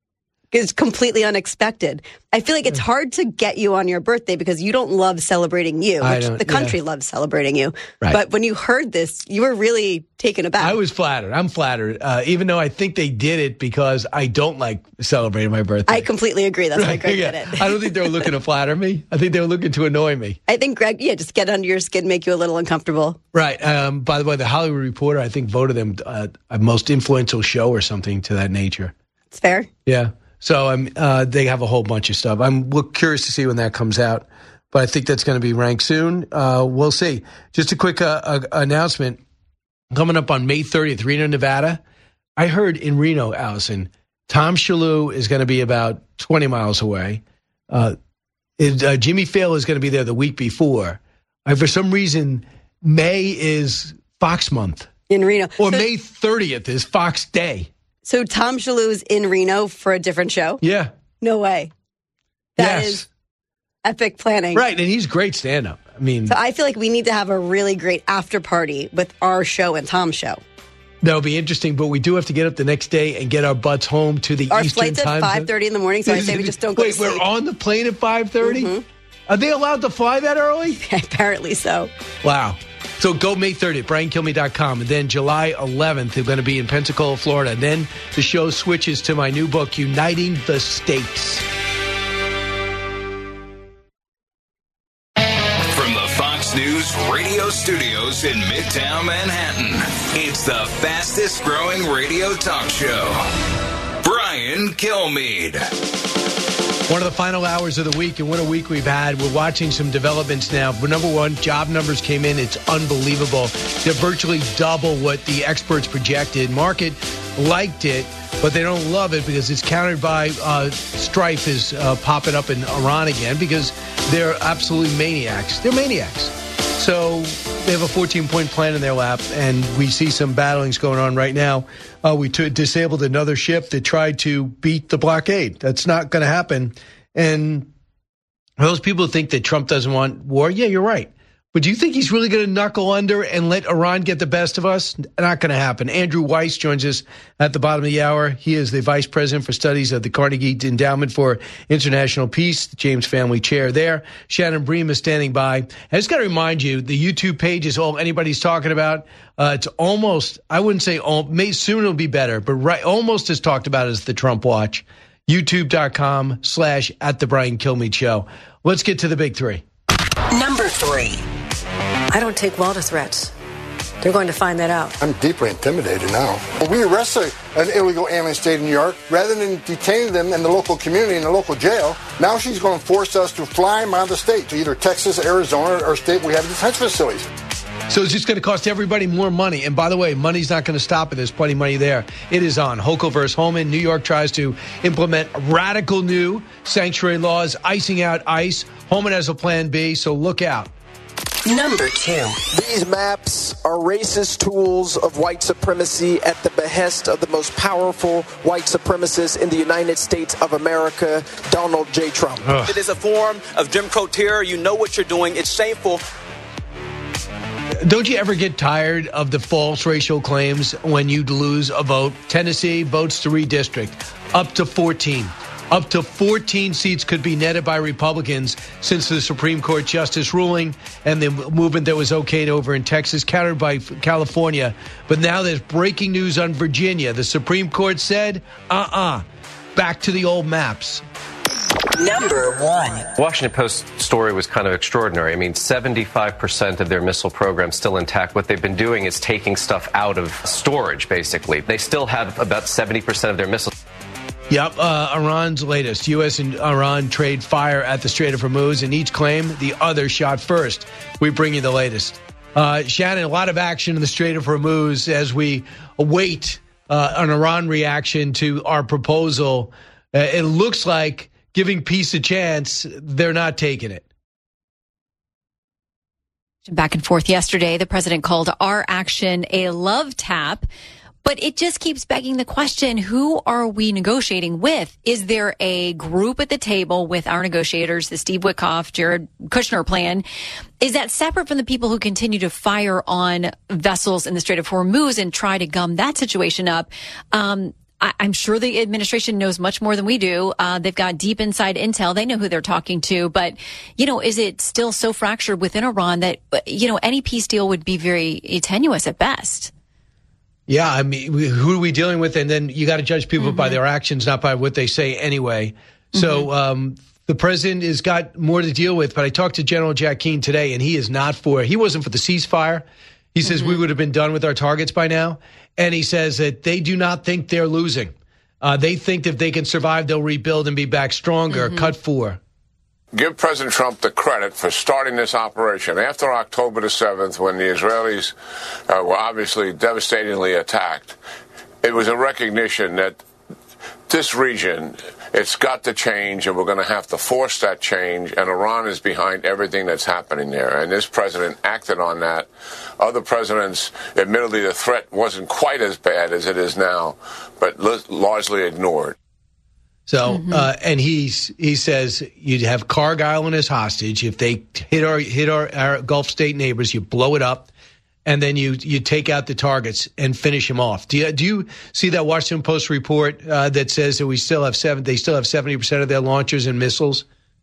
is completely unexpected. I feel like it's hard to get you on your birthday because you don't love celebrating you, I which don't- the country yeah. loves celebrating you. Right. But when you heard this, you were really taken aback. I was flattered. I'm flattered, uh, even though I think they did it because I don't like celebrating my birthday. I completely agree. That's why Greg Yeah. did it. I don't think they were looking to flatter me. I think they were looking to annoy me. I think Greg, yeah, just get under your skin, make you a little uncomfortable. Right. Um, by the way, the Hollywood Reporter, I think, voted them uh, a most influential show or something to that nature. It's fair. Yeah. So um, uh, they have a whole bunch of stuff. I'm look, curious to see when that comes out, but I think that's going to be ranked soon. Uh, we'll see. Just a quick uh, uh, announcement. Coming up on May thirtieth, Reno, Nevada. I heard in Reno, Allison, Tom Shalhoub is going to be about twenty miles away. Uh, it, uh, Jimmy Fallon is going to be there the week before. Uh, for some reason, May is Fox month. In Reno. Or So- May thirtieth is Fox Day. So Tom Shalhoub's in Reno for a different show? Yeah. No way. That Yes. is epic planning. Right, and he's great stand-up. I mean, So I feel like we need to have a really great after party with our show and Tom's show. that'll be interesting, but we do have to get up the next day and get our butts home to the Our Eastern flight's at time. five thirty in the morning, so I say we just don't go Wait, to we're sleep. on the plane at five thirty? Mhm. Are they allowed to fly that early? Apparently so. Wow. So go May thirtieth, brian kilmeade dot com. And then July eleventh, they're going to be in Pensacola, Florida. And then the show switches to my new book, Uniting the States. From the Fox News radio studios in Midtown Manhattan, it's the fastest growing radio talk show. Brian Kilmeade. One of the final hours of the week, and what a week we've had. We're watching some developments now. But number one, job numbers came in. It's unbelievable. They're virtually double what the experts projected. Market liked it, but they don't love it because it's countered by uh, strife is uh, popping up in Iran again because they're absolutely maniacs. They're maniacs. So they have a fourteen-point plan in their lap, and we see some battlings going on right now. Uh, we t- disabled another ship that tried to beat the blockade. That's not going to happen. And those people think that Trump doesn't want war. Yeah, you're right. But do you think he's really going to knuckle under and let Iran get the best of us? Not going to happen. Andrew Weiss joins us at the bottom of the hour. He is the vice president for studies at the Carnegie Endowment for International Peace, the James Family Chair there. Shannon Bream is standing by. I just got to remind you, the YouTube page is all anybody's talking about. Uh, it's almost, I wouldn't say, all, may, soon it'll be better, but right, almost as talked about as the Trump Watch. YouTube.com slash at the Brian Kilmeade Show. Let's get to the big three. Number three. I don't take well to threats. They're going to find that out. I'm deeply intimidated now. We arrested an illegal alien state in New York. Rather than detaining them in the local community, in the local jail, now she's going to force us to fly them out of the state to either Texas, Arizona, or state we have detention facilities. So it's just going to cost everybody more money. And by the way, money's not going to stop it. There's plenty of money there. It is on. Hochul versus Holman. New York tries to implement radical new sanctuary laws, icing out ICE. Holman has a plan B, so look out. Number two. These maps are racist tools of white supremacy at the behest of the most powerful white supremacist in the United States of America, Donald J. Trump. Ugh. It is a form of Jim Crow terror. You know what you're doing. It's shameful. Don't you ever get tired of the false racial claims when you lose a vote? Tennessee votes to redistrict up to fourteen. Up to fourteen seats could be netted by Republicans since the Supreme Court justice ruling and the movement that was okayed over in Texas, countered by California. But now there's breaking news on Virginia. The Supreme Court said, uh-uh, back to the old maps. Number one. Washington Post story was kind of extraordinary. I mean, seventy-five percent of their missile program still intact. What they've been doing is taking stuff out of storage, basically. They still have about seventy percent of their missiles. Yep, uh, Iran's latest. U S and Iran trade fire at the Strait of Hormuz, and each claim the other shot first. We bring you the latest. Uh, Shannon, a lot of action in the Strait of Hormuz as we await uh, an Iran reaction to our proposal. Uh, it looks like giving peace a chance, they're not taking it. Back and forth yesterday, the president called our action a love tap. But it just keeps begging the question, who are we negotiating with? Is there a group at the table with our negotiators, the Steve Witkoff, Jared Kushner plan? Is that separate from the people who continue to fire on vessels in the Strait of Hormuz and try to gum that situation up? Um, I, I'm sure the administration knows much more than we do. Uh, they've got deep inside intel. They know who they're talking to. But, you know, is it still so fractured within Iran that, you know, any peace deal would be very tenuous at best? Yeah, I mean, who are we dealing with? And then you got to judge people mm-hmm. by their actions, not by what they say anyway. Mm-hmm. So um, the president has got more to deal with. But I talked to General Jack Keane today, and he is not for, he wasn't for the ceasefire. He says mm-hmm. we would have been done with our targets by now. And he says that they do not think they're losing. Uh, they think that if they can survive, they'll rebuild and be back stronger. Mm-hmm. Cut four. Give President Trump the credit for starting this operation after October the seventh, when the Israelis uh, were obviously devastatingly attacked. It was a recognition that this region, it's got to change, and we're going to have to force that change, and Iran is behind everything that's happening there. And this president acted on that. Other presidents, admittedly, the threat wasn't quite as bad as it is now, but largely ignored. So, mm-hmm. uh, and he's he says you'd have Cargill as hostage. If they hit our hit our, our Gulf state neighbors, you blow it up, and then you you take out the targets and finish them off. Do you do you see that Washington Post report uh, that says that we still have seven? They still have seventy percent of their launchers and missiles.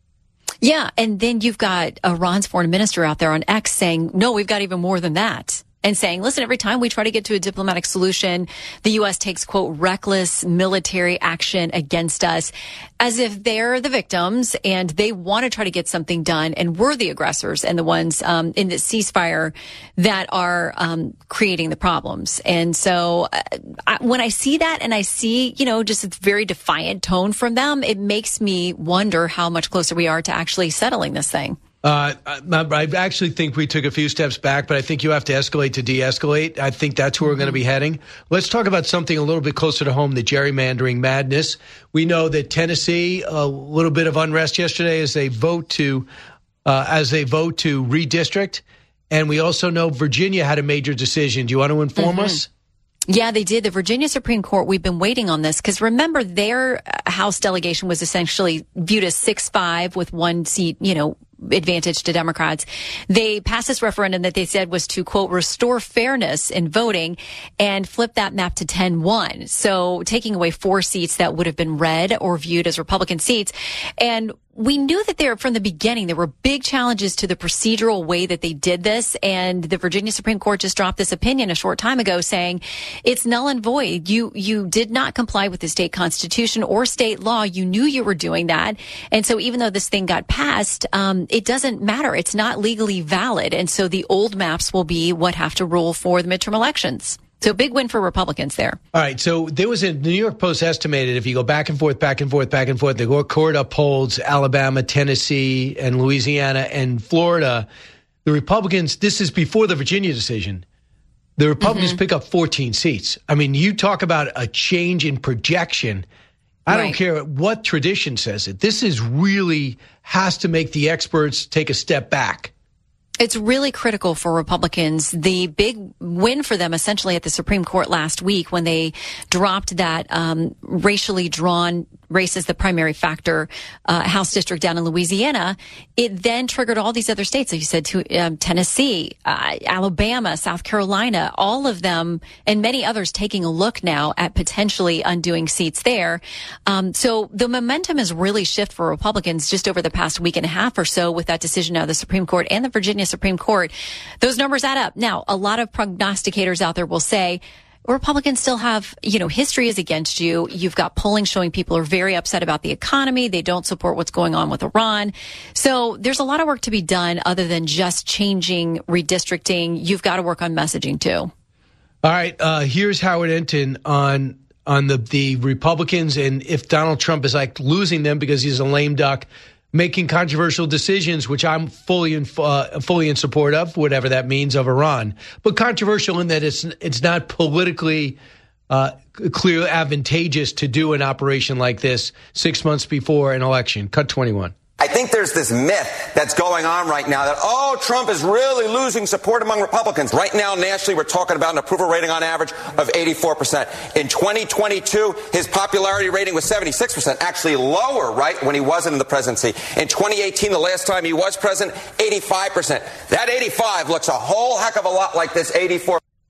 Yeah, and then you've got Iran's foreign minister out there on X saying, "No, we've got even more than that." And saying, listen, every time we try to get to a diplomatic solution, the U S takes, quote, reckless military action against us, as if they're the victims and they want to try to get something done, and we're the aggressors and the ones um, in the ceasefire that are um, creating the problems. And so uh, I, when I see that and I see, you know, just a very defiant tone from them, it makes me wonder how much closer we are to actually settling this thing. Uh, I, I actually think we took a few steps back, but I think you have to escalate to de-escalate. I think that's where we're going to be heading. Let's talk about something a little bit closer to home, the gerrymandering madness. We know that Tennessee, a little bit of unrest yesterday as they vote to, uh, as they vote to redistrict. And we also know Virginia had a major decision. Do you want to inform mm-hmm. us? Yeah, they did. The Virginia Supreme Court, we've been waiting on this because remember their House delegation was essentially viewed as six five with one seat, you know, advantage to Democrats. They passed this referendum that they said was to, quote, restore fairness in voting and flip that map to ten one. So taking away four seats that would have been red or viewed as Republican seats. And we knew that there from the beginning, there were big challenges to the procedural way that they did this. And the Virginia Supreme Court just dropped this opinion a short time ago saying it's null and void. You, you did not comply with the state constitution or state law. You knew you were doing that. And so even though this thing got passed, um, it doesn't matter. It's not legally valid. And so the old maps will be what have to rule for the midterm elections. So big win for Republicans there. All right. So there was a New York Post estimated if you go back and forth, back and forth, back and forth, the court upholds Alabama, Tennessee, and Louisiana and Florida. The Republicans, this is before the Virginia decision. The Republicans mm-hmm. pick up fourteen seats. I mean, you talk about a change in projection. I right. don't care what tradition says it. This is really has to make the experts take a step back. It's really critical for Republicans. The big win for them essentially at the Supreme Court last week when they dropped that um, racially drawn race as the primary factor uh, House district down in Louisiana, it then triggered all these other states, like you said, to um, Tennessee, uh, Alabama, South Carolina, all of them and many others taking a look now at potentially undoing seats there. Um, so the momentum has really shifted for Republicans just over the past week and a half or so with that decision out of the Supreme Court and the Virginia Supreme Court. Those numbers add up. Now, a lot of prognosticators out there will say, Republicans still have, you know, history is against you. You've got polling showing people are very upset about the economy. They don't support what's going on with Iran. So there's a lot of work to be done other than just changing redistricting. You've got to work on messaging too. All right. Uh, here's Howard Hinton on on the, the Republicans and if Donald Trump is like losing them because he's a lame duck, making controversial decisions, which I'm fully in uh, fully in support of, whatever that means, of Iran. But controversial in that it's it's not politically uh, clearly advantageous to do an operation like this six months before an election. Cut twenty-one. I think there's this myth that's going on right now that, oh, Trump is really losing support among Republicans. Right now, nationally, we're talking about an approval rating on average of eighty-four percent. In twenty twenty-two, his popularity rating was seventy-six percent, actually lower, right, when he wasn't in the presidency. In twenty eighteen, the last time he was president, eighty-five percent. That eighty-five looks a whole heck of a lot like this eighty-four.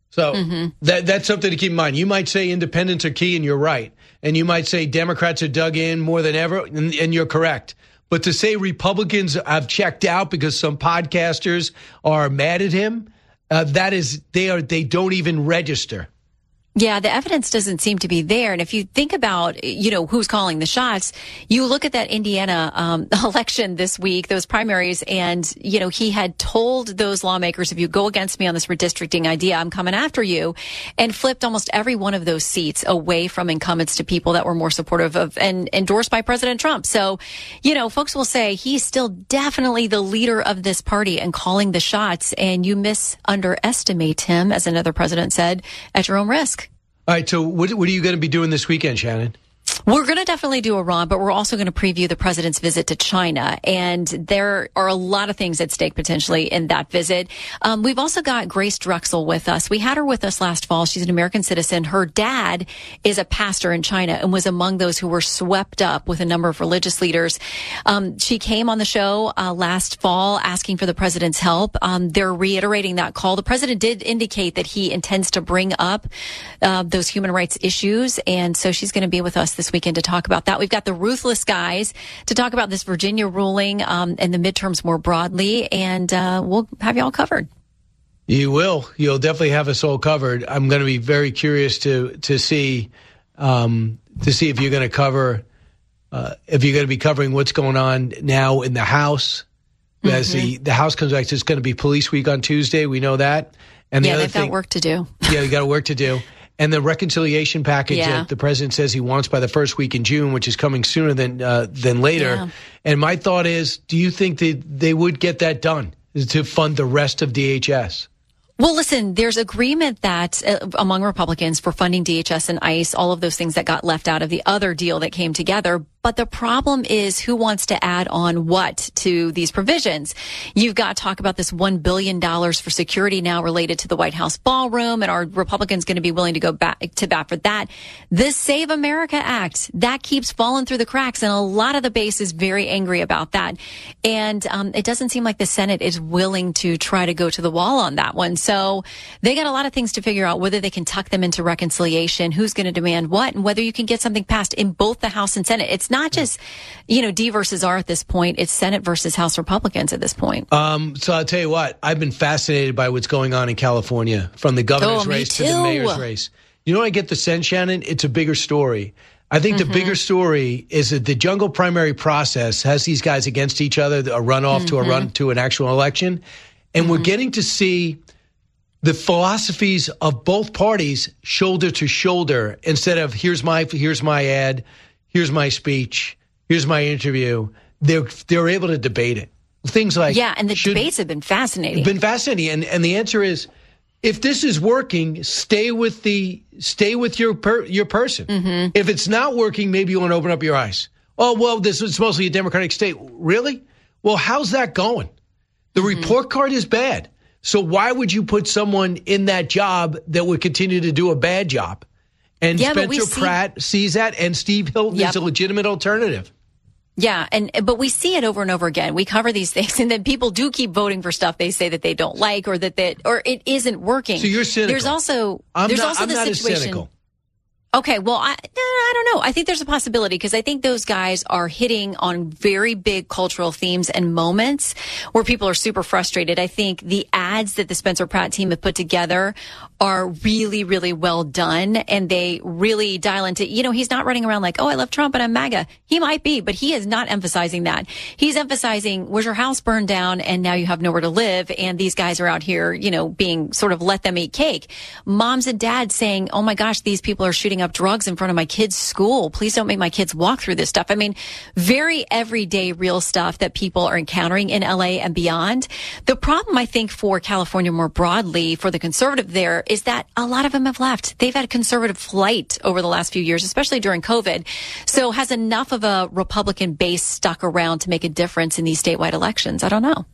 So Mm-hmm. that that's something to keep in mind. You might say independents are key, and you're right. And you might say Democrats are dug in more than ever, and, and you're correct. But to say Republicans have checked out because some podcasters are mad at him, uh, that is, they are they don't even register. Yeah, the evidence doesn't seem to be there. And if you think about, you know, who's calling the shots, you look at that Indiana um, election this week, those primaries, and, you know, he had told those lawmakers, if you go against me on this redistricting idea, I'm coming after you, and flipped almost every one of those seats away from incumbents to people that were more supportive of and endorsed by President Trump. So, you know, folks will say he's still definitely the leader of this party and calling the shots, and you misunderestimate him, as another president said, at your own risk. All right, so what, what are you going to be doing this weekend, Shannon? We're going to definitely do Iran, but we're also going to preview the president's visit to China. And there are a lot of things at stake potentially in that visit. Um, we've also got Grace Drexel with us. We had her with us last fall. She's an American citizen. Her dad is a pastor in China and was among those who were swept up with a number of religious leaders. Um, she came on the show uh, last fall asking for the president's help. Um, they're reiterating that call. The president did indicate that he intends to bring up uh, those human rights issues. And so she's going to be with us this weekend to talk about that. We've got the Ruthless Guys to talk about this Virginia ruling um, and the midterms more broadly, and uh, we'll have you all covered. You will. You'll definitely have us all covered. I'm going to be very curious to to see um, to see if you're going to cover uh, if you're going to be covering what's going on now in the House. Mm-hmm. As the the House comes back, it's going to be Police Week on Tuesday. We know that. And the yeah, other they've thing, got work to do. Yeah, they got work to do. And the reconciliation package Yeah. that the president says he wants by the first week in June, which is coming sooner than uh, than later. Yeah. And my thought is, do you think that they would get that done to fund the rest of D H S? Well, listen, there's agreement that uh, among Republicans for funding D H S and ICE, all of those things that got left out of the other deal that came together. But the problem is who wants to add on what to these provisions? You've got talk about this one billion dollars for security now related to the White House ballroom. And are Republicans going to be willing to go back to bat for that? This Save America Act, that keeps falling through the cracks. And a lot of the base is very angry about that. And um, it doesn't seem like the Senate is willing to try to go to the wall on that one. So they got a lot of things to figure out, whether they can tuck them into reconciliation, who's going to demand what, and whether you can get something passed in both the House and Senate. It's not just, you know, D versus R at this point. It's Senate versus House Republicans at this point. Um, so I'll tell you what, I've been fascinated by what's going on in California, from the governor's Oh, me race to the too. mayor's race. You know what I get the sense, Shannon? It's a bigger story. I think Mm-hmm. the bigger story is that the jungle primary process has these guys against each other, a runoff Mm-hmm. to a run to an actual election. And Mm-hmm. we're getting to see the philosophies of both parties shoulder to shoulder, instead of here's my here's my ad, here's my speech, here's my interview. They're they're able to debate it. Things like yeah, and the should, debates have been fascinating. been fascinating, and and the answer is, if this is working, stay with the stay with your per, your person. Mm-hmm. If it's not working, maybe you want to open up your eyes. Oh well, this is mostly a Democratic state. Really? Well, how's that going? The Mm-hmm. report card is bad. So why would you put someone in that job that would continue to do a bad job? And Yeah, but we Spencer see- Pratt sees that, and Steve Hilton Yep. is a legitimate alternative. Yeah, and but we see it over and over again. We cover these things, and then people do keep voting for stuff they say that they don't like, or that that or it isn't working. So you're cynical. There's also I'm there's not, also I'm the not as situation. cynical. Okay, well, I, I don't know. I think there's a possibility, because I think those guys are hitting on very big cultural themes and moments where people are super frustrated. I think the ads that the Spencer Pratt team have put together are really, really well done, and they really dial into, you know, he's not running around like, oh, I love Trump and I'm MAGA. He might be, but he is not emphasizing that. He's emphasizing, was your house burned down and now you have nowhere to live, and these guys are out here, you know, being sort of let them eat cake. Moms and dads saying, oh my gosh, these people are shooting up drugs in front of my kids' school. Please don't make my kids walk through this stuff. I mean, very everyday real stuff that people are encountering in L A and beyond. The problem, I think, for California more broadly, for the conservative there, is that a lot of them have left. They've had conservative flight over the last few years, especially during COVID. So has enough of a Republican base stuck around to make a difference in these statewide elections? I don't know.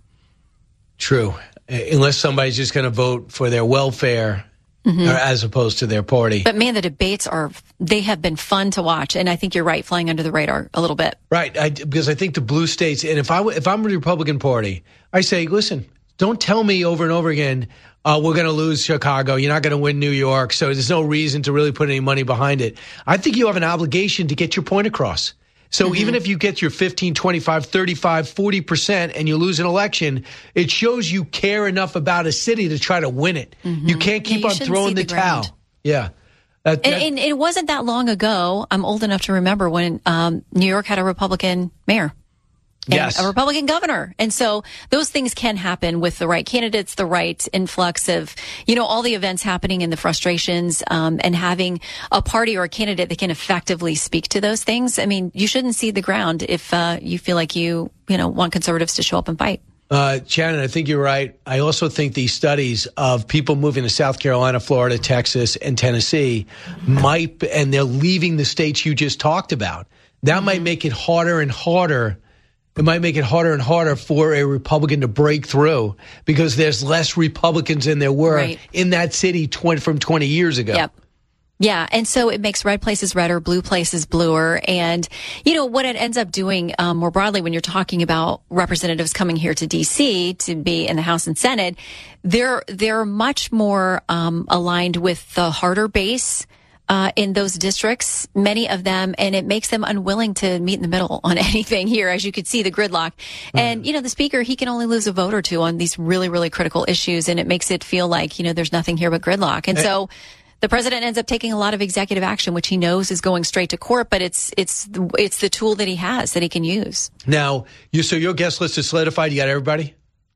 True. Uh, Unless somebody's just going to vote for their welfare, Mhm. or as opposed to their party. But man, the debates are, they have been fun to watch. And I think you're right, flying under the radar a little bit. Right, I, because I think the blue states, and if I if I'm the Republican Party, I say, listen, don't tell me over and over again, uh, we're going to lose Chicago. You're not going to win New York. So there's no reason to really put any money behind it. I think you have an obligation to get your point across. So mm-hmm. even if you get your fifteen, twenty-five, thirty-five, forty percent and you lose an election, it shows you care enough about a city to try to win it. Mm-hmm. You can't keep yeah, you on throwing the, the towel. Yeah. That, that, and, and it wasn't that long ago. I'm old enough to remember when um, New York had a Republican mayor. And yes. a Republican governor. And so those things can happen with the right candidates, the right influx of, you know, all the events happening and the frustrations, um, and having a party or a candidate that can effectively speak to those things. I mean, you shouldn't cede the ground if uh, you feel like you, you know, want conservatives to show up and fight. Uh, Shannon, I think you're right. I also think these studies of people moving to South Carolina, Florida, Texas, and Tennessee might, and they're leaving the states you just talked about. That mm-hmm. might make it harder and harder. It might make it harder and harder for a Republican to break through because there's less Republicans than there were right. in that city twenty, from twenty years ago. Yep. Yeah. And so it makes red places redder, blue places bluer. And, you know, what it ends up doing um, more broadly when you're talking about representatives coming here to D C to be in the House and Senate, they're, they're much more um, aligned with the harder base Uh, in those districts, many of them, and it makes them unwilling to meet in the middle on anything here, as you could see, the gridlock. Mm. And, you know, the speaker, he can only lose a vote or two on these really, really critical issues, and it makes it feel like, you know, there's nothing here but gridlock. And so the president ends up taking a lot of executive action, which he knows is going straight to court, but it's it's it's the tool that he has that he can use. Now, you so your guest list is solidified? You got everybody?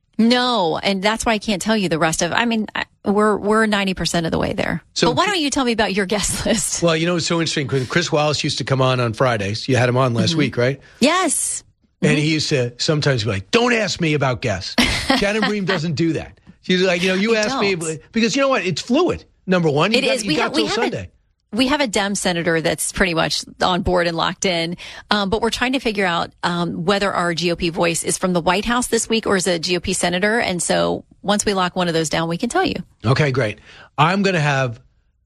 No, and that's why I can't tell you the rest of. I mean, we're we're ninety percent of the way there. So, but why don't you tell me about your guest list? Well, you know, it's so interesting. Chris Wallace used to come on on Fridays. You had him on last mm-hmm. week, right? Yes. And mm-hmm. he used to sometimes be like, "Don't ask me about guests." Shannon Bream doesn't do that. She's like, you know, you I ask don't. me because you know what? It's fluid. Number one, you it got, is. You we got have till we Sunday. haven't. We have a Dem senator that's pretty much on board and locked in, um, but we're trying to figure out um, whether our G O P voice is from the White House this week or is a G O P senator. And so once we lock one of those down, we can tell you. Okay, great. I'm going to have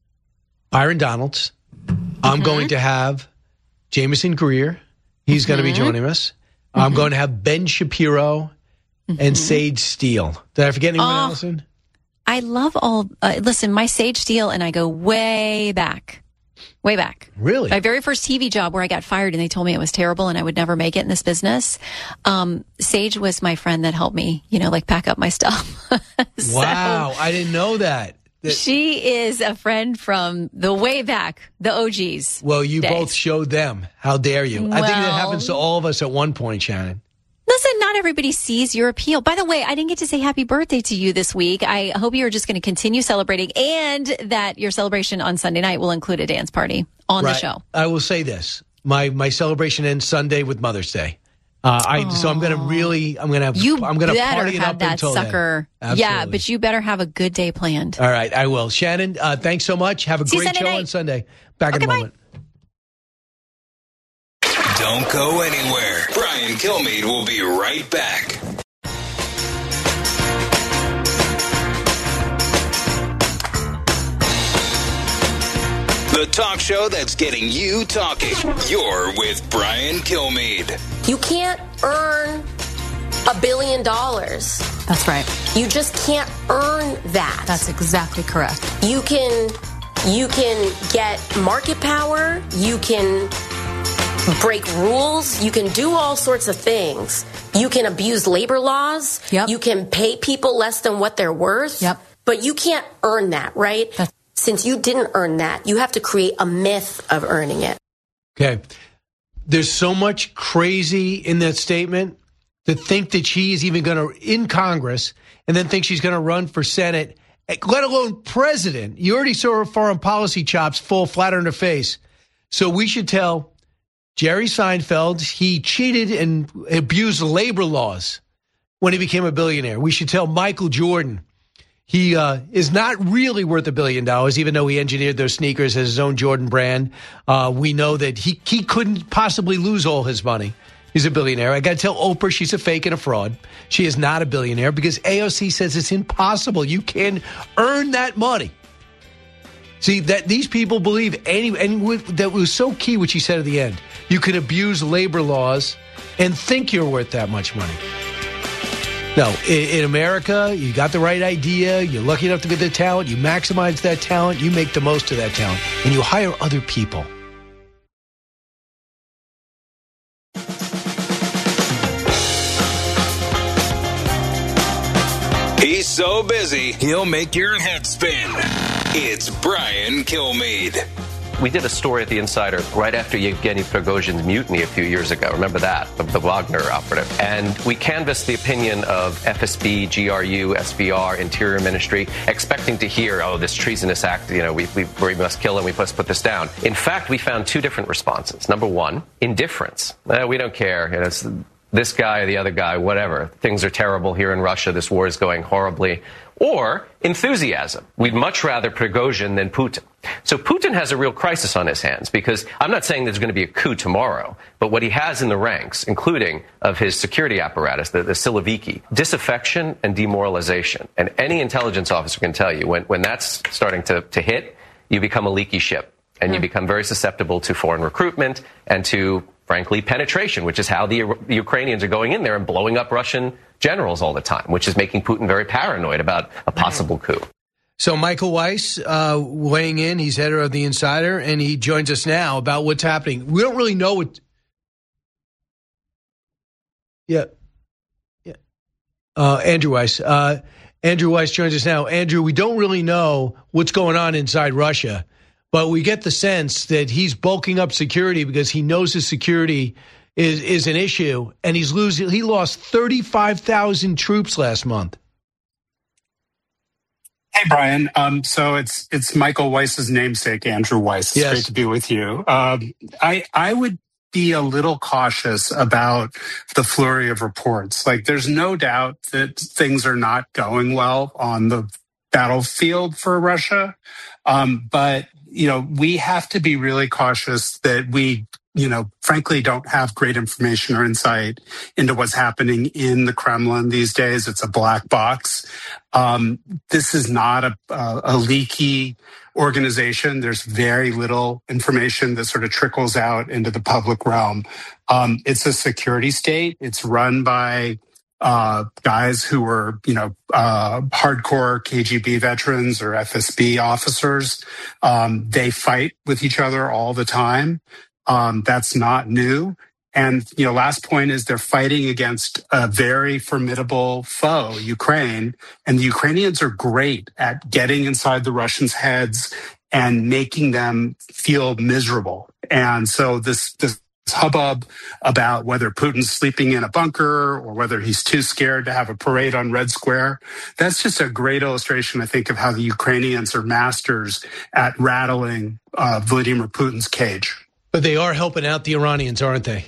Byron Donalds. I'm mm-hmm. going to have Jameson Greer. He's mm-hmm. going to be joining us. Mm-hmm. I'm going to have Ben Shapiro mm-hmm. and Sage Steele. Did I forget anyone, oh. Allison? I love all, uh, listen, my Sage Steele and I go way back, way back. Really? My very first T V job where I got fired and they told me it was terrible and I would never make it in this business. Um, Sage was my friend that helped me, you know, like pack up my stuff. so, wow. I didn't know that. that. She is a friend from the way back, the O Gs. Well, you days. both showed them. How dare you? Well, I think that happens to all of us at one point, Shannon. Listen, not everybody sees your appeal. By the way, I didn't get to say happy birthday to you this week. I hope you're just going to continue celebrating and that your celebration on Sunday night will include a dance party on right. the show. I will say this. My my celebration ends Sunday with Mother's Day. Uh, I so I'm going to really I'm going to have you I'm going to better party it have up that until sucker. Then. Yeah, but you better have a good day planned. All right, I will. Shannon, uh, thanks so much. Have a See great show night. on Sunday. Back okay, in a moment. Bye. Don't go anywhere. Brian Kilmeade will be right back. The talk show that's getting you talking. You're with Brian Kilmeade. You can't earn a billion dollars. That's right. You just can't earn that. That's exactly correct. You can, you can get market power. You can break rules. You can do all sorts of things. You can abuse labor laws. Yep. You can pay people less than what they're worth. Yep. But you can't earn that, right? That's- Since you didn't earn that, you have to create a myth of earning it. Okay. There's so much crazy in that statement to think that she is even going to, in Congress, and then think she's going to run for Senate, let alone president. You already saw her foreign policy chops fall flat on her face. So we should tell Jerry Seinfeld he cheated and abused labor laws when he became a billionaire. We should tell Michael Jordan he uh, is not really worth a billion dollars, even though he engineered those sneakers as his own Jordan brand. Uh, we know that he, he couldn't possibly lose all his money. He's a billionaire. I got to tell Oprah she's a fake and a fraud. She is not a billionaire because A O C says it's impossible. You can earn that money. See, that these people believe, any, and that was so key what she said at the end. You can abuse labor laws and think you're worth that much money. No, in, in America, you got the right idea, you're lucky enough to get the talent, you maximize that talent, you make the most of that talent, and you hire other people. He's so busy, he'll make your head spin. It's Brian Kilmeade. We did a story at The Insider right after Yevgeny Prigozhin's mutiny a few years ago. Remember that, of the Wagner operative. And we canvassed the opinion of F S B, G R U, S V R, Interior Ministry, expecting to hear, oh, this treasonous act, you know, we, we, we must kill him, we must put this down. In fact, we found two different responses. Number one, indifference. Eh, we don't care. You know, it's this guy or the other guy, whatever. Things are terrible here in Russia. This war is going horribly. Or enthusiasm. We'd much rather Prigozhin than Putin. So Putin has a real crisis on his hands because I'm not saying there's going to be a coup tomorrow, but what he has in the ranks, including of his security apparatus, the, the Siloviki, disaffection and demoralization. And any intelligence officer can tell you when, when that's starting to, to hit, you become a leaky ship and you become very susceptible to foreign recruitment and to, frankly, penetration, which is how the, the Ukrainians are going in there and blowing up Russian generals all the time, which is making Putin very paranoid about a possible coup. So Michael Weiss uh, weighing in, he's editor of The Insider, and he joins us now about what's happening. We don't really know what... Yeah. yeah. Uh, Andrew Weiss. Uh, Andrew Weiss joins us now. Andrew, we don't really know what's going on inside Russia, but we get the sense that he's bulking up security because he knows his security is is an issue, and he's losing. He lost thirty-five thousand troops last month. Hey, Brian. Um, so it's it's Michael Weiss's namesake, Andrew Weiss. It's yes. Great to be with you. Um, I I would be a little cautious about the flurry of reports. Like, there's no doubt that things are not going well on the battlefield for Russia, um, but you know we have to be really cautious that we. you know, frankly, don't have great information or insight into what's happening in the Kremlin these days. It's a black box. Um, this is not a, a, a leaky organization. There's very little information that sort of trickles out into the public realm. Um, it's a security state. It's run by uh, guys who were, you know, uh, hardcore K G B veterans or F S B officers. Um, they fight with each other all the time. Um, that's not new. And, you know, last point is they're fighting against a very formidable foe, Ukraine. And the Ukrainians are great at getting inside the Russians' heads and making them feel miserable. And so this, this hubbub about whether Putin's sleeping in a bunker or whether he's too scared to have a parade on Red Square, that's just a great illustration, I think, of how the Ukrainians are masters at rattling uh, Vladimir Putin's cage. But they are helping out the Iranians, aren't they?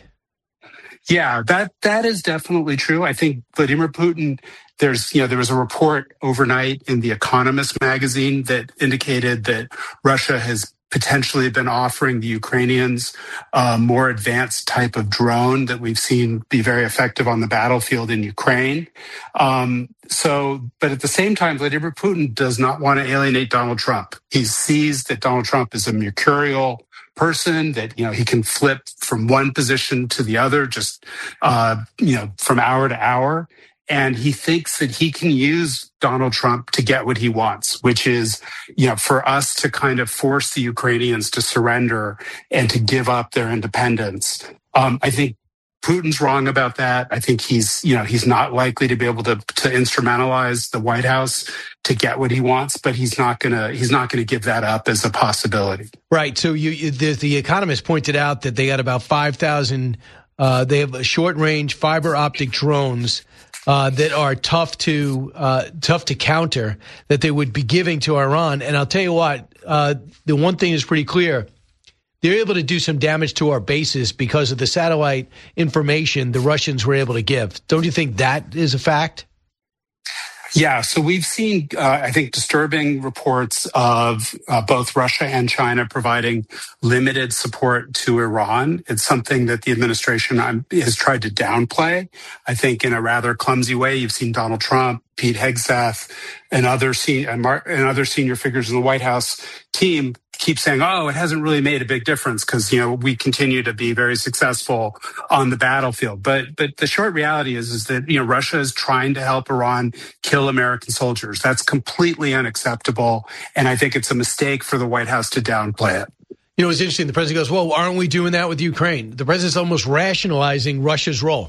Yeah, that that is definitely true. I think Vladimir Putin, there's, you know, there was a report overnight in The Economist magazine that indicated that Russia has potentially been offering the Ukrainians a more advanced type of drone that we've seen be very effective on the battlefield in Ukraine. Um, so, but at the same time, Vladimir Putin does not want to alienate Donald Trump. He sees that Donald Trump is a mercurial person, that, you know, he can flip from one position to the other, just, uh, you know, from hour to hour. And he thinks that he can use Donald Trump to get what he wants, which is, you know, for us to kind of force the Ukrainians to surrender and to give up their independence. Um, I think Putin's wrong about that. I think he's, you know, he's not likely to be able to, to instrumentalize the White House to get what he wants, but he's not gonna, he's not gonna give that up as a possibility. Right. So you, you the, the Economist pointed out that they got about five thousand. Uh, they have short range fiber optic drones uh, that are tough to uh, tough to counter that they would be giving to Iran. And I'll tell you what, uh, the one thing is pretty clear. They're able to do some damage to our bases because of the satellite information the Russians were able to give. Don't you think that is a fact? Yeah, so we've seen, uh, I think, disturbing reports of uh, both Russia and China providing limited support to Iran. It's something that the administration has tried to downplay, I think, in a rather clumsy way. You've seen Donald Trump, Pete Hegseth, and other, sen- and other senior figures in the White House team keep saying, oh, it hasn't really made a big difference because, you know, we continue to be very successful on the battlefield. But but the short reality is, is that, you know, Russia is trying to help Iran kill American soldiers. That's completely unacceptable. And I think it's a mistake for the White House to downplay it. You know, it's interesting. The president goes, well, aren't we doing that with Ukraine? The president's almost rationalizing Russia's role.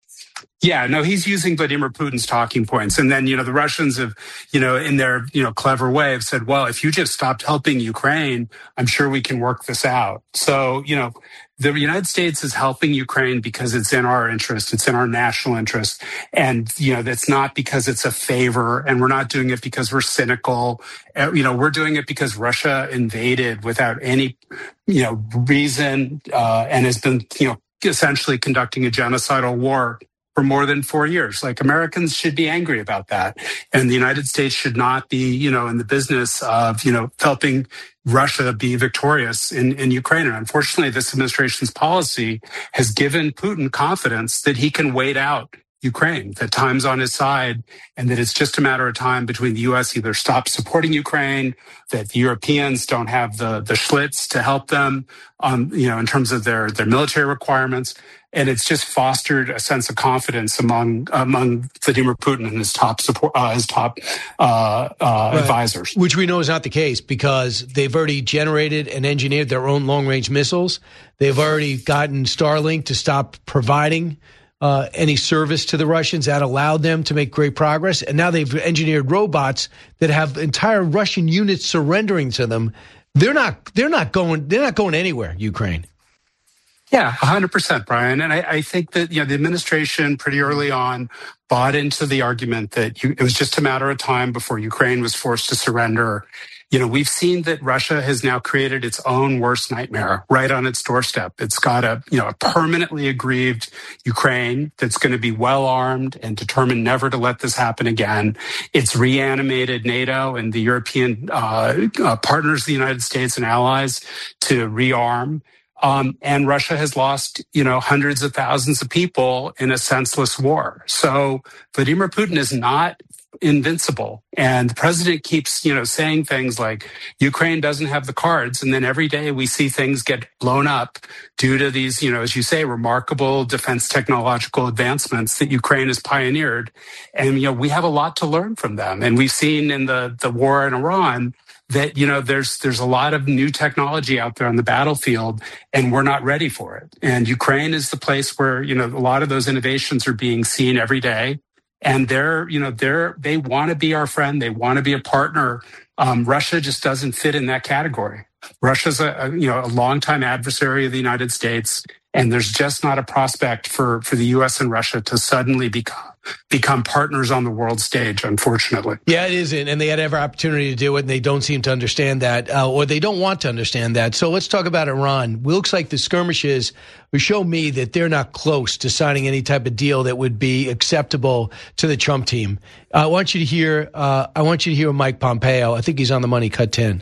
Yeah, no, he's using Vladimir Putin's talking points. And then, you know, the Russians have, you know, in their, you know, clever way have said, well, if you just stopped helping Ukraine, I'm sure we can work this out. So, you know, the United States is helping Ukraine because it's in our interest. It's in our national interest. And, you know, that's not because it's a favor, and we're not doing it because we're cynical. Uh, you know, we're doing it because Russia invaded without any, you know, reason, uh, and has been, you know, essentially conducting a genocidal war for more than four years. Like, Americans should be angry about that. And the United States should not be, you know, in the business of, you know, helping Russia be victorious in, in Ukraine. And unfortunately, this administration's policy has given Putin confidence that he can wait out Ukraine, that time's on his side, and that it's just a matter of time between the U S either stops supporting Ukraine, that the Europeans don't have the, the Schlitz to help them, um, you know, in terms of their, their military requirements. And it's just fostered a sense of confidence among among Vladimir Putin and his top support, uh, his top uh, uh, right. advisors. Which we know is not the case, because they've already generated and engineered their own long-range missiles. They've already gotten Starlink to stop providing uh, any service to the Russians. That allowed them to make great progress. And now they've engineered robots that have entire Russian units surrendering to them. They're not. They're not going. They're not going anywhere. Ukraine. Yeah, one hundred percent, Brian. And I, I think that, you know, the administration pretty early on bought into the argument that you, it was just a matter of time before Ukraine was forced to surrender. You know, we've seen that Russia has now created its own worst nightmare right on its doorstep. It's got a, you know, a permanently aggrieved Ukraine that's going to be well armed and determined never to let this happen again. It's reanimated NATO and the European uh, uh, partners, the United States and allies, to rearm. Um, and Russia has lost, you know, hundreds of thousands of people in a senseless war. So Vladimir Putin is not invincible. And the president keeps, you know, saying things like Ukraine doesn't have the cards. And then every day we see things get blown up due to these, you know, as you say, remarkable defense technological advancements that Ukraine has pioneered. And, you know, we have a lot to learn from them. And we've seen in the, the war in Iran that, you know, there's there's a lot of new technology out there on the battlefield, and we're not ready for it. And Ukraine is the place where, you know, a lot of those innovations are being seen every day. And they're, you know, they're they want to be our friend. They want to be a partner. Um, Russia just doesn't fit in that category. Russia's a, a you know a longtime adversary of the United States, and there's just not a prospect for for the U S and Russia to suddenly become become partners on the world stage, unfortunately. Yeah, it isn't. And they had every opportunity to do it, and they don't seem to understand that, uh, or they don't want to understand that. So let's talk about Iran. It looks like the skirmishes show me that they're not close to signing any type of deal that would be acceptable to the Trump team. Uh, I want you to hear. Uh, I want you to hear Mike Pompeo. I think he's on the money. Cut ten.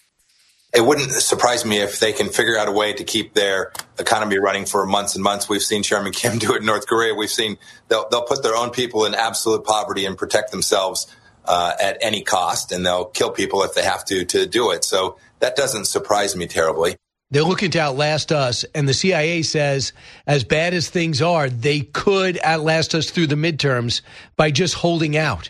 It wouldn't surprise me if they can figure out a way to keep their economy running for months and months. We've seen Chairman Kim do it in North Korea. We've seen they'll, they'll put their own people in absolute poverty and protect themselves uh, at any cost, and they'll kill people if they have to to do it. So that doesn't surprise me terribly. They're looking to outlast us, and the C I A says, as bad as things are, they could outlast us through the midterms by just holding out.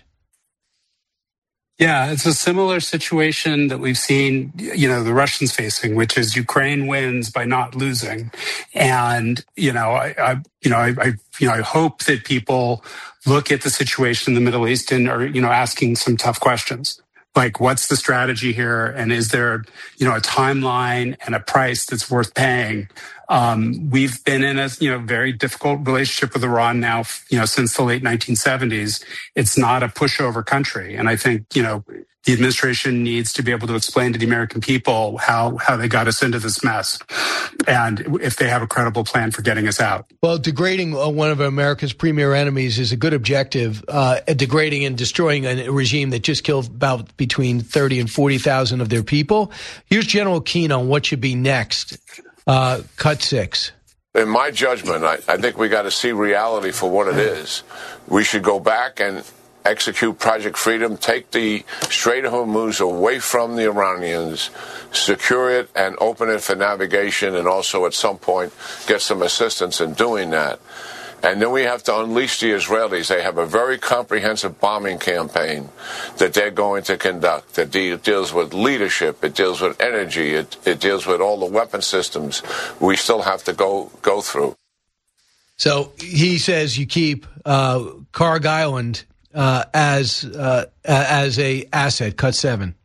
Yeah, it's a similar situation that we've seen, you know, the Russians facing, which is Ukraine wins by not losing. And, you know, I, I you know, I, I, you know, I hope that people look at the situation in the Middle East and are, you know, asking some tough questions. Like, what's the strategy here? And is there, you know, a timeline and a price that's worth paying? Um, we've been in a, you know, very difficult relationship with Iran now, you know, since the late nineteen seventies. It's not a pushover country. And I think, you know, the administration needs to be able to explain to the American people how, how they got us into this mess, and if they have a credible plan for getting us out. Well, degrading uh, one of America's premier enemies is a good objective. Uh, degrading and destroying a regime that just killed about between thirty and forty thousand of their people. Here's General Keane on what should be next. Uh, cut six. In my judgment, I, I think we got to see reality for what it is. We should go back and execute Project Freedom, take the Strait of Hormuz away from the Iranians, secure it and open it for navigation, and also at some point get some assistance in doing that. And then we have to unleash the Israelis. They have a very comprehensive bombing campaign that they're going to conduct that de- deals with leadership, it deals with energy, it, it deals with all the weapon systems we still have to go go through. So he says you keep uh, Carg Island uh, as uh, as a asset, cut seven.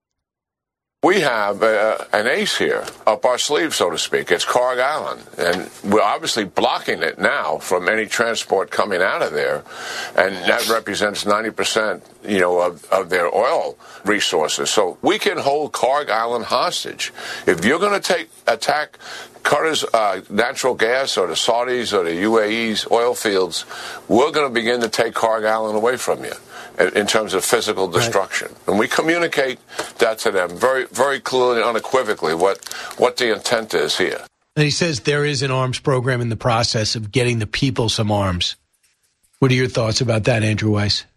We have uh, an ace here up our sleeve, so to speak. It's Carg Island, and we're obviously blocking it now from any transport coming out of there, and that represents ninety percent, you know, of, of their oil resources. So we can hold Carg Island hostage. If you're going to take attack Qatar's uh, natural gas or the Saudis or the U A E's oil fields, we're going to begin to take Carg Island away from you in terms of physical destruction. Right. And we communicate that to them very, very clearly and unequivocally what, what the intent is here. And he says there is an arms program in the process of getting the people some arms. What are your thoughts about that, Andrew Weiss?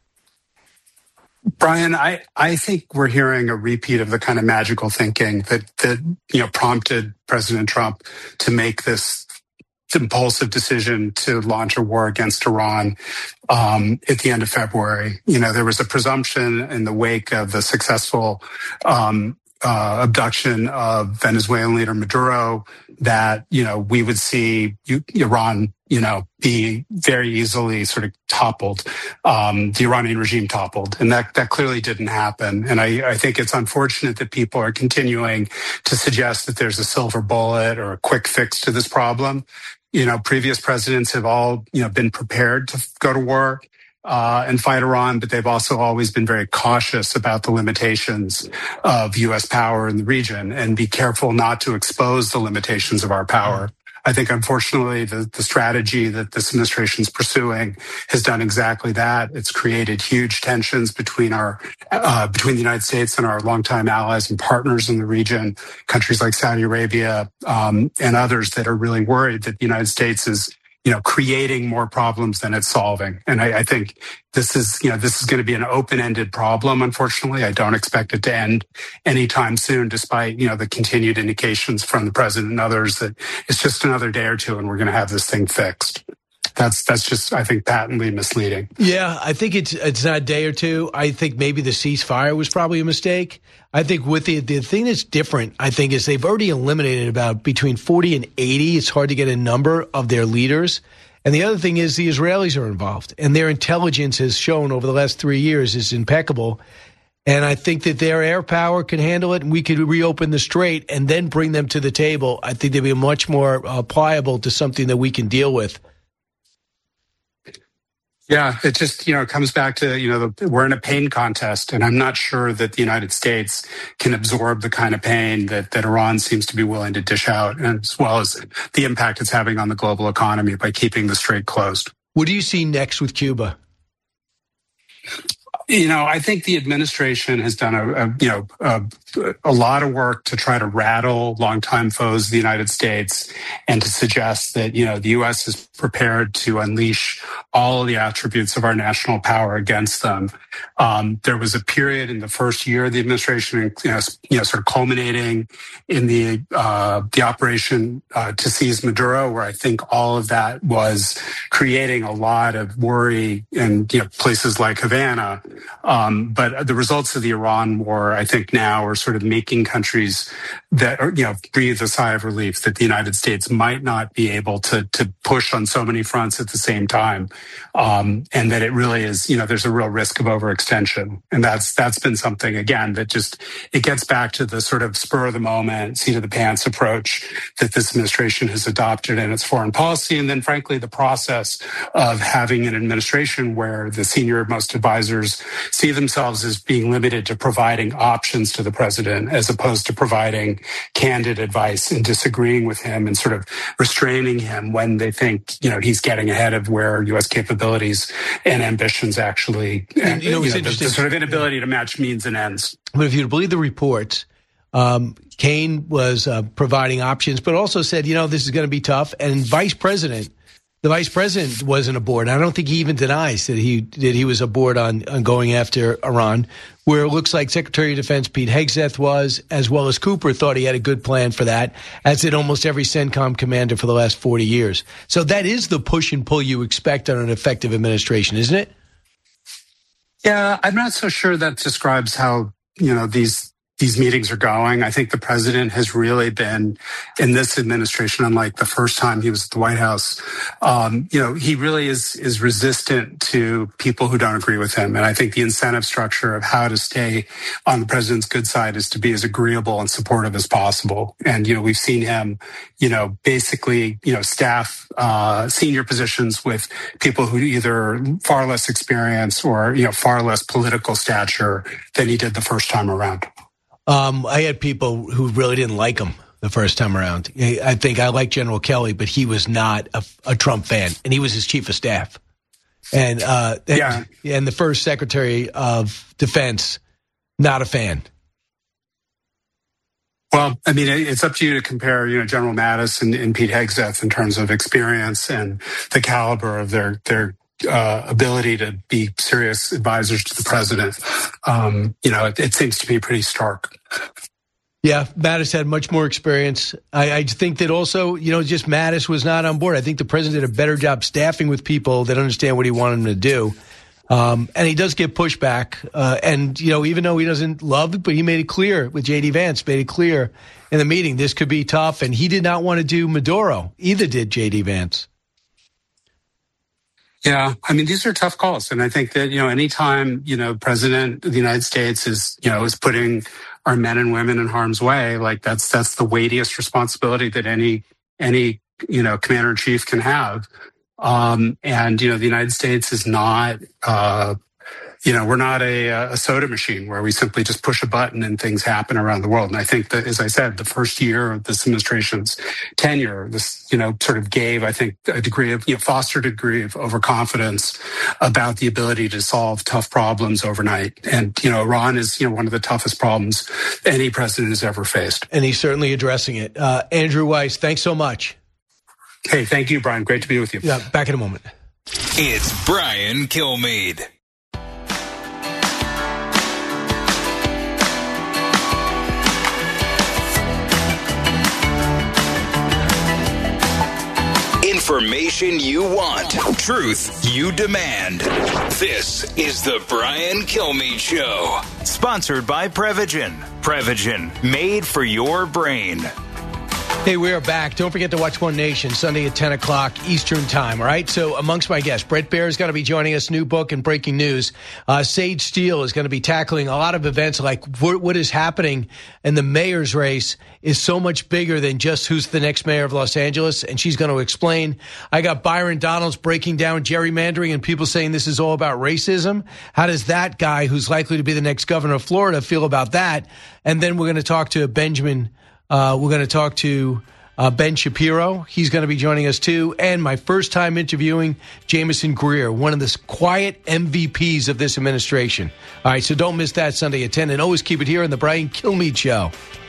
Brian, I, I think we're hearing a repeat of the kind of magical thinking that, that you know prompted President Trump to make this impulsive decision to launch a war against Iran um, at the end of February. You know, there was a presumption in the wake of the successful um, uh, abduction of Venezuelan leader Maduro that, you know, we would see Iran, you know, be very easily sort of toppled, um, the Iranian regime toppled. And that, that clearly didn't happen. And I, I think it's unfortunate that people are continuing to suggest that there's a silver bullet or a quick fix to this problem. You know, previous presidents have all, you know, been prepared to go to war uh, and fight Iran, but they've also always been very cautious about the limitations of U S power in the region and be careful not to expose the limitations of our power. I think, unfortunately, the, the strategy that this administration is pursuing has done exactly that. It's created huge tensions between our uh, between the United States and our longtime allies and partners in the region, countries like Saudi Arabia um, and others that are really worried that the United States is, you know, creating more problems than it's solving. And I, I think this is, you know, this is going to be an open-ended problem, unfortunately. I don't expect it to end anytime soon, despite, you know, the continued indications from the president and others that it's just another day or two and we're going to have this thing fixed. That's that's just, I think, patently misleading. Yeah, I think it's it's not a day or two. I think maybe the ceasefire was probably a mistake. I think with the the thing that's different, I think, is they've already eliminated about between forty and eighty. It's hard to get a number of their leaders. And the other thing is the Israelis are involved, and their intelligence has shown over the last three years is impeccable. And I think that their air power can handle it, and we could reopen the strait and then bring them to the table. I think they'd be much more uh, pliable to something that we can deal with. Yeah, it just, you know, it comes back to, you know, the, we're in a pain contest, and I'm not sure that the United States can absorb the kind of pain that, that Iran seems to be willing to dish out, as well as the impact it's having on the global economy by keeping the strait closed. What do you see next with Cuba? You know, I think the administration has done a, a you know a, a lot of work to try to rattle longtime foes of the United States and to suggest that, you know, the U S is prepared to unleash all of the attributes of our national power against them. Um, there was a period in the first year of the administration, you know, you know sort of culminating in the uh, the operation uh, to seize Maduro, where I think all of that was creating a lot of worry in, you know, places like Havana. Um, but the results of the Iran war, I think now are sort of making countries that are, you know, breathe a sigh of relief that the United States might not be able to, to push on so many fronts at the same time. Um, and that it really is, you know, there's a real risk of overextension. And that's, that's been something, again, that just, it gets back to the sort of spur of the moment, seat of the pants approach that this administration has adopted in its foreign policy. And then, frankly, the process of having an administration where the senior most advisors see themselves as being limited to providing options to the president as opposed to providing candid advice and disagreeing with him and sort of restraining him when they think, you know, he's getting ahead of where U S capabilities and ambitions actually, and, you know, you know the, the sort of inability to match means and ends. But if you believe the reports, um, Kaine was uh, providing options, but also said, you know, this is going to be tough. And Vice President The vice president wasn't aboard. I don't think he even denies that he that he was aboard on, on going after Iran, where it looks like Secretary of Defense Pete Hegseth was, as well as Cooper thought he had a good plan for that, as did almost every CENTCOM commander for the last forty years. So that is the push and pull you expect on an effective administration, isn't it? Yeah, I'm not so sure that describes how, you know, these these meetings are going. I think the president has really been, in this administration, unlike the first time he was at the White House, um, you know, he really is is resistant to people who don't agree with him. And I think the incentive structure of how to stay on the president's good side is to be as agreeable and supportive as possible. And, you know, we've seen him, you know, basically, you know, staff uh, senior positions with people who either far less experience or, you know, far less political stature than he did the first time around. Um, I had people who really didn't like him the first time around. I think I like General Kelly, but he was not a, a Trump fan, and he was his chief of staff. And, uh, yeah. and, and the first Secretary of Defense, not a fan. Well, I mean, it's up to you to compare, you know, General Mattis and, and Pete Hegseth in terms of experience and the caliber of their their uh, ability to be serious advisors to the president. Um, you know, it, it seems to be pretty stark. Yeah, Mattis had much more experience. I, I think that also, you know, just Mattis was not on board. I think the president did a better job staffing with people that understand what he wanted him to do. Um, and he does get pushback. Uh, and, you know, even though he doesn't love it, but he made it clear with J D Vance, made it clear in the meeting this could be tough. And he did not want to do Maduro. Either did J D Vance. Yeah, I mean, these are tough calls. And I think that, you know, anytime, you know, president of the United States is, you know, is putting our men and women in harm's way, like that's that's the weightiest responsibility that any any, you know, commander in chief can have. Um, and, you know, the United States is not, uh, you know, we're not a, a soda machine where we simply just push a button and things happen around the world. And I think that, as I said, the first year of this administration's tenure, this, you know, sort of gave, I think, a degree of, you know, fostered a degree of overconfidence about the ability to solve tough problems overnight. And, you know, Iran is, you know, one of the toughest problems any president has ever faced. And he's certainly addressing it. Uh, Andrew Weiss, thanks so much. Hey, thank you, Brian. Great to be with you. Yeah, back in a moment. It's Brian Kilmeade. Information you want, truth you demand. This is the Brian Kilmeade Show. Sponsored by Prevagen. Prevagen, made for your brain. Hey, we are back. Don't forget to watch One Nation Sunday at ten o'clock Eastern Time, all right? So amongst my guests, Bret Baier is going to be joining us, new book and breaking news. Uh, Sage Steele is going to be tackling a lot of events like what, what is happening in the mayor's race is so much bigger than just who's the next mayor of Los Angeles, and she's going to explain. I got Byron Donalds breaking down gerrymandering and people saying this is all about racism. How does that guy who's likely to be the next governor of Florida feel about that? And then we're going to talk to Benjamin Uh, we're going to talk to uh, Ben Shapiro. He's going to be joining us, too. And my first time interviewing Jameson Greer, one of the quiet M V Ps of this administration. All right, so don't miss that Sunday at ten. And always keep it here on the Brian Kilmeade Show.